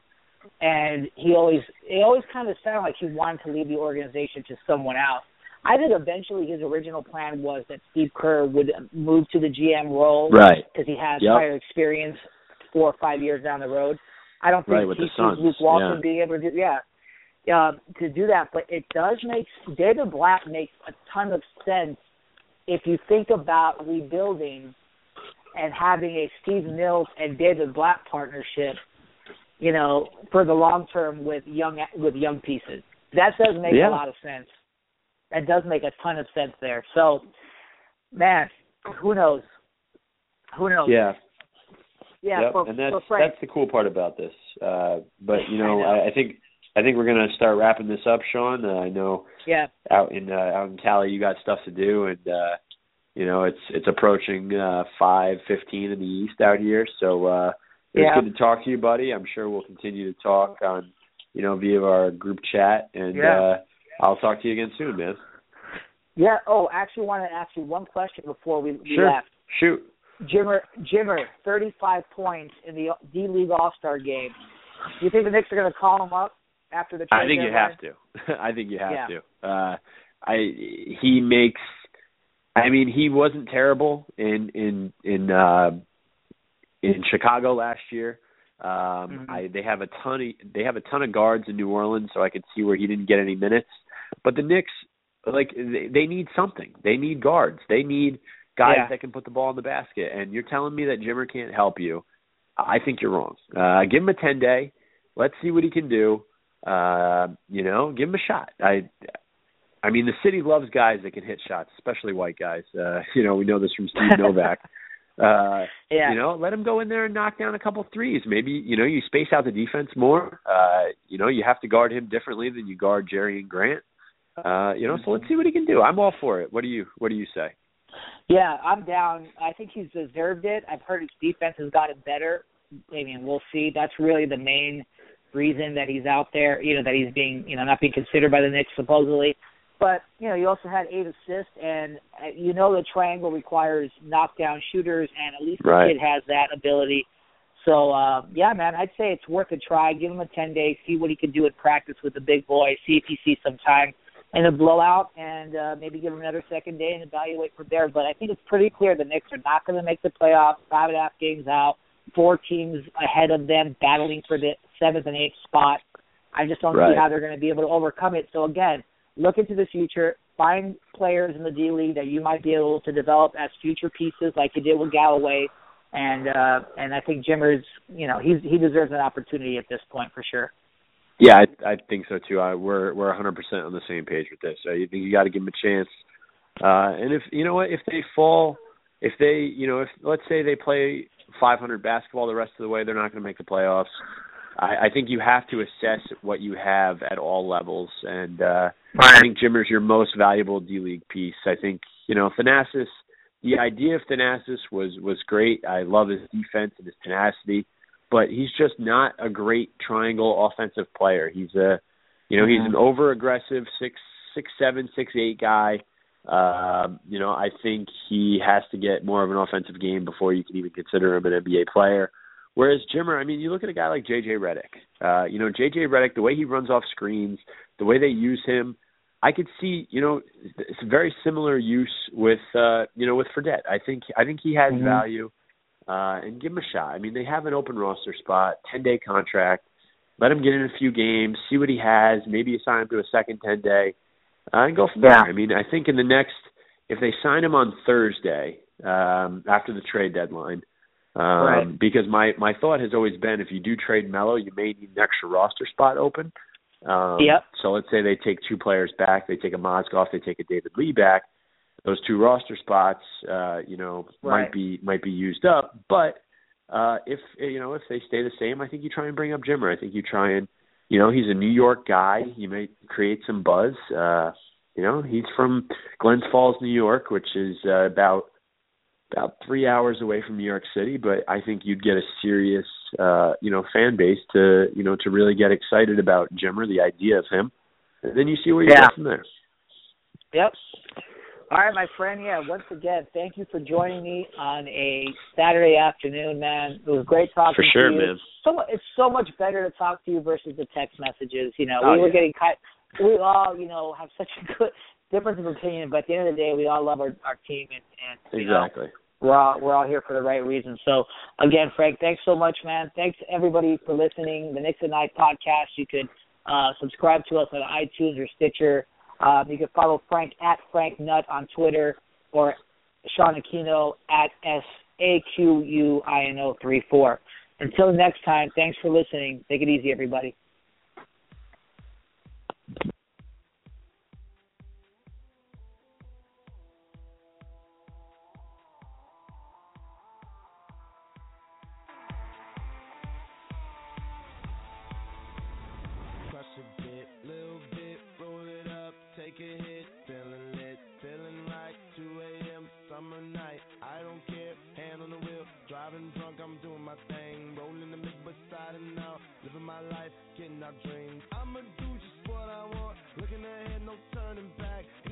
And he always, it always kind of sounded like he wanted to leave the organization to someone else. I think eventually his original plan was that Steve Kerr would move to the G M role, right? Because he has yep. prior experience four or five years down the road. I don't think right, with he the sees Suns. Luke Walton yeah. being able to do, yeah, uh, to do that. But it does make David Blatt makes a ton of sense if you think about rebuilding and having a Steve Mills and David Blatt partnership. You know, for the long term with young with young pieces, that does make yeah. a lot of sense. That does make a ton of sense there. So, man, who knows? Who knows? Yeah. Yeah, yep. for, and that's for that's the cool part about this. Uh, but you know, I, know. I, I think I think we're gonna start wrapping this up, Sean. Uh, I know. Yeah. Out in uh, out in Cali, you got stuff to do, and uh, you know it's it's approaching uh, five fifteen in the East out here. So uh, it was yeah. good to talk to you, buddy. I'm sure we'll continue to talk on you know via our group chat, and yeah. uh, I'll talk to you again soon, man. Yeah. Oh, I actually want to ask you one question before we, we sure. left. Shoot. Jimmer, Jimmer, thirty-five points in the D-League All-Star game. Do you think the Knicks are going to call him up after the trade? I think you deadline? have to. I think you have yeah. to. Uh, I he makes. I mean, he wasn't terrible in in in uh, in Chicago last year. Um, mm-hmm. I they have a ton of they have a ton of guards in New Orleans, so I could see where he didn't get any minutes. But the Knicks, like they, they need something. They need guards. They need guys yeah. that can put the ball in the basket. And you're telling me that Jimmer can't help you. I think you're wrong. Uh, give him a ten-day. Let's see what he can do. Uh, you know, give him a shot. I I mean, the city loves guys that can hit shots, especially white guys. Uh, you know, we know this from Steve Novak. Uh, yeah. You know, let him go in there and knock down a couple threes. Maybe, you know, you space out the defense more. Uh, you know, you have to guard him differently than you guard Jerry and Grant. Uh, you know, so let's see what he can do. I'm all for it. What do you What do you say? Yeah, I'm down. I think he's deserved it. I've heard his defense has gotten better. I mean, we'll see. That's really the main reason that he's out there, you know, that he's being, you know, not being considered by the Knicks supposedly. But, you know, he also had eight assists, and uh, you know the triangle requires knockdown shooters, and at least right. the kid has that ability. So, uh, yeah, man, I'd say it's worth a try. Give him a ten days, see what he can do in practice with the big boy, see if he sees some time in a blowout, and uh, maybe give him another second day and evaluate from there. But I think it's pretty clear the Knicks are not going to make the playoffs, five and a half games out, four teams ahead of them battling for the seventh and eighth spot. I just don't right. see how they're going to be able to overcome it. So, again, look into the future, find players in the D-League that you might be able to develop as future pieces like you did with Galloway. And uh, and I think Jimmer's, you know, he's, he deserves an opportunity at this point for sure. Yeah, I, I think so too. I, we're we're one hundred percent on the same page with this. So you think you got to give them a chance. Uh, and if you know what, if they fall, if they, you know, if let's say they play five hundred basketball the rest of the way, they're not going to make the playoffs. I, I think you have to assess what you have at all levels, and uh, right. I think Jimmer's your most valuable D-League piece. I think you know Thanasis. The idea of Thanasis was was great. I love his defense and his tenacity, but he's just not a great triangle offensive player. He's a, you know, he's an over aggressive six six seven six eight guy. Uh, you know, I think he has to get more of an offensive game before you can even consider him an N B A player. Whereas Jimmer, I mean, you look at a guy like J J Redick. Uh, you know, J J Redick, the way he runs off screens, the way they use him, I could see, you know, it's a very similar use with, uh, you know, with Fredette. I think I think he has mm-hmm. value, uh, and give him a shot. I mean, they have an open roster spot, ten-day contract. Let him get in a few games, see what he has. Maybe you sign him to a second ten-day, uh, and go from yeah. there. I mean, I think in the next, if they sign him on Thursday um, after the trade deadline, um, right. because my, my thought has always been if you do trade Melo, you may need an extra roster spot open. Um, yep. So let's say they take two players back, they take a Mozgov, they take a David Lee back. Those two roster spots, uh, you know, right. might be might be used up. But uh, if you know if they stay the same, I think you try and bring up Jimmer. I think you try and, you know, he's a New York guy. You may create some buzz. Uh, you know, he's from Glens Falls, New York, which is uh, about about three hours away from New York City. But I think you'd get a serious Uh, you know, fan base to, you know, to really get excited about Jimmer, the idea of him. And then you see where you yeah. go from there. Yep. All right, my friend. Yeah, once again, thank you for joining me on a Saturday afternoon, man. It was great talking for sure, to you. Man. So it's so much better to talk to you versus the text messages. You know, oh, we were yeah. getting cut. We all, you know, have such a good difference of opinion, but at the end of the day, we all love our, our team, and, and you exactly. know, We're all we're all here for the right reasons. So again, Frank, thanks so much, man. Thanks everybody for listening. The Knicks at Night podcast. You could uh, subscribe to us on iTunes or Stitcher. Um, you can follow Frank at Frank Nutt on Twitter or Sean Aquino at S A Q U I N O three four. Until next time, thanks for listening. Take it easy, everybody. Take a hit, feeling lit, feeling like two a.m. summer night. I don't care, hand on the wheel, driving drunk, I'm doing my thing. Rolling the mid beside and now, living my life, getting our dreams. I'ma do just what I want, looking ahead, no turning back.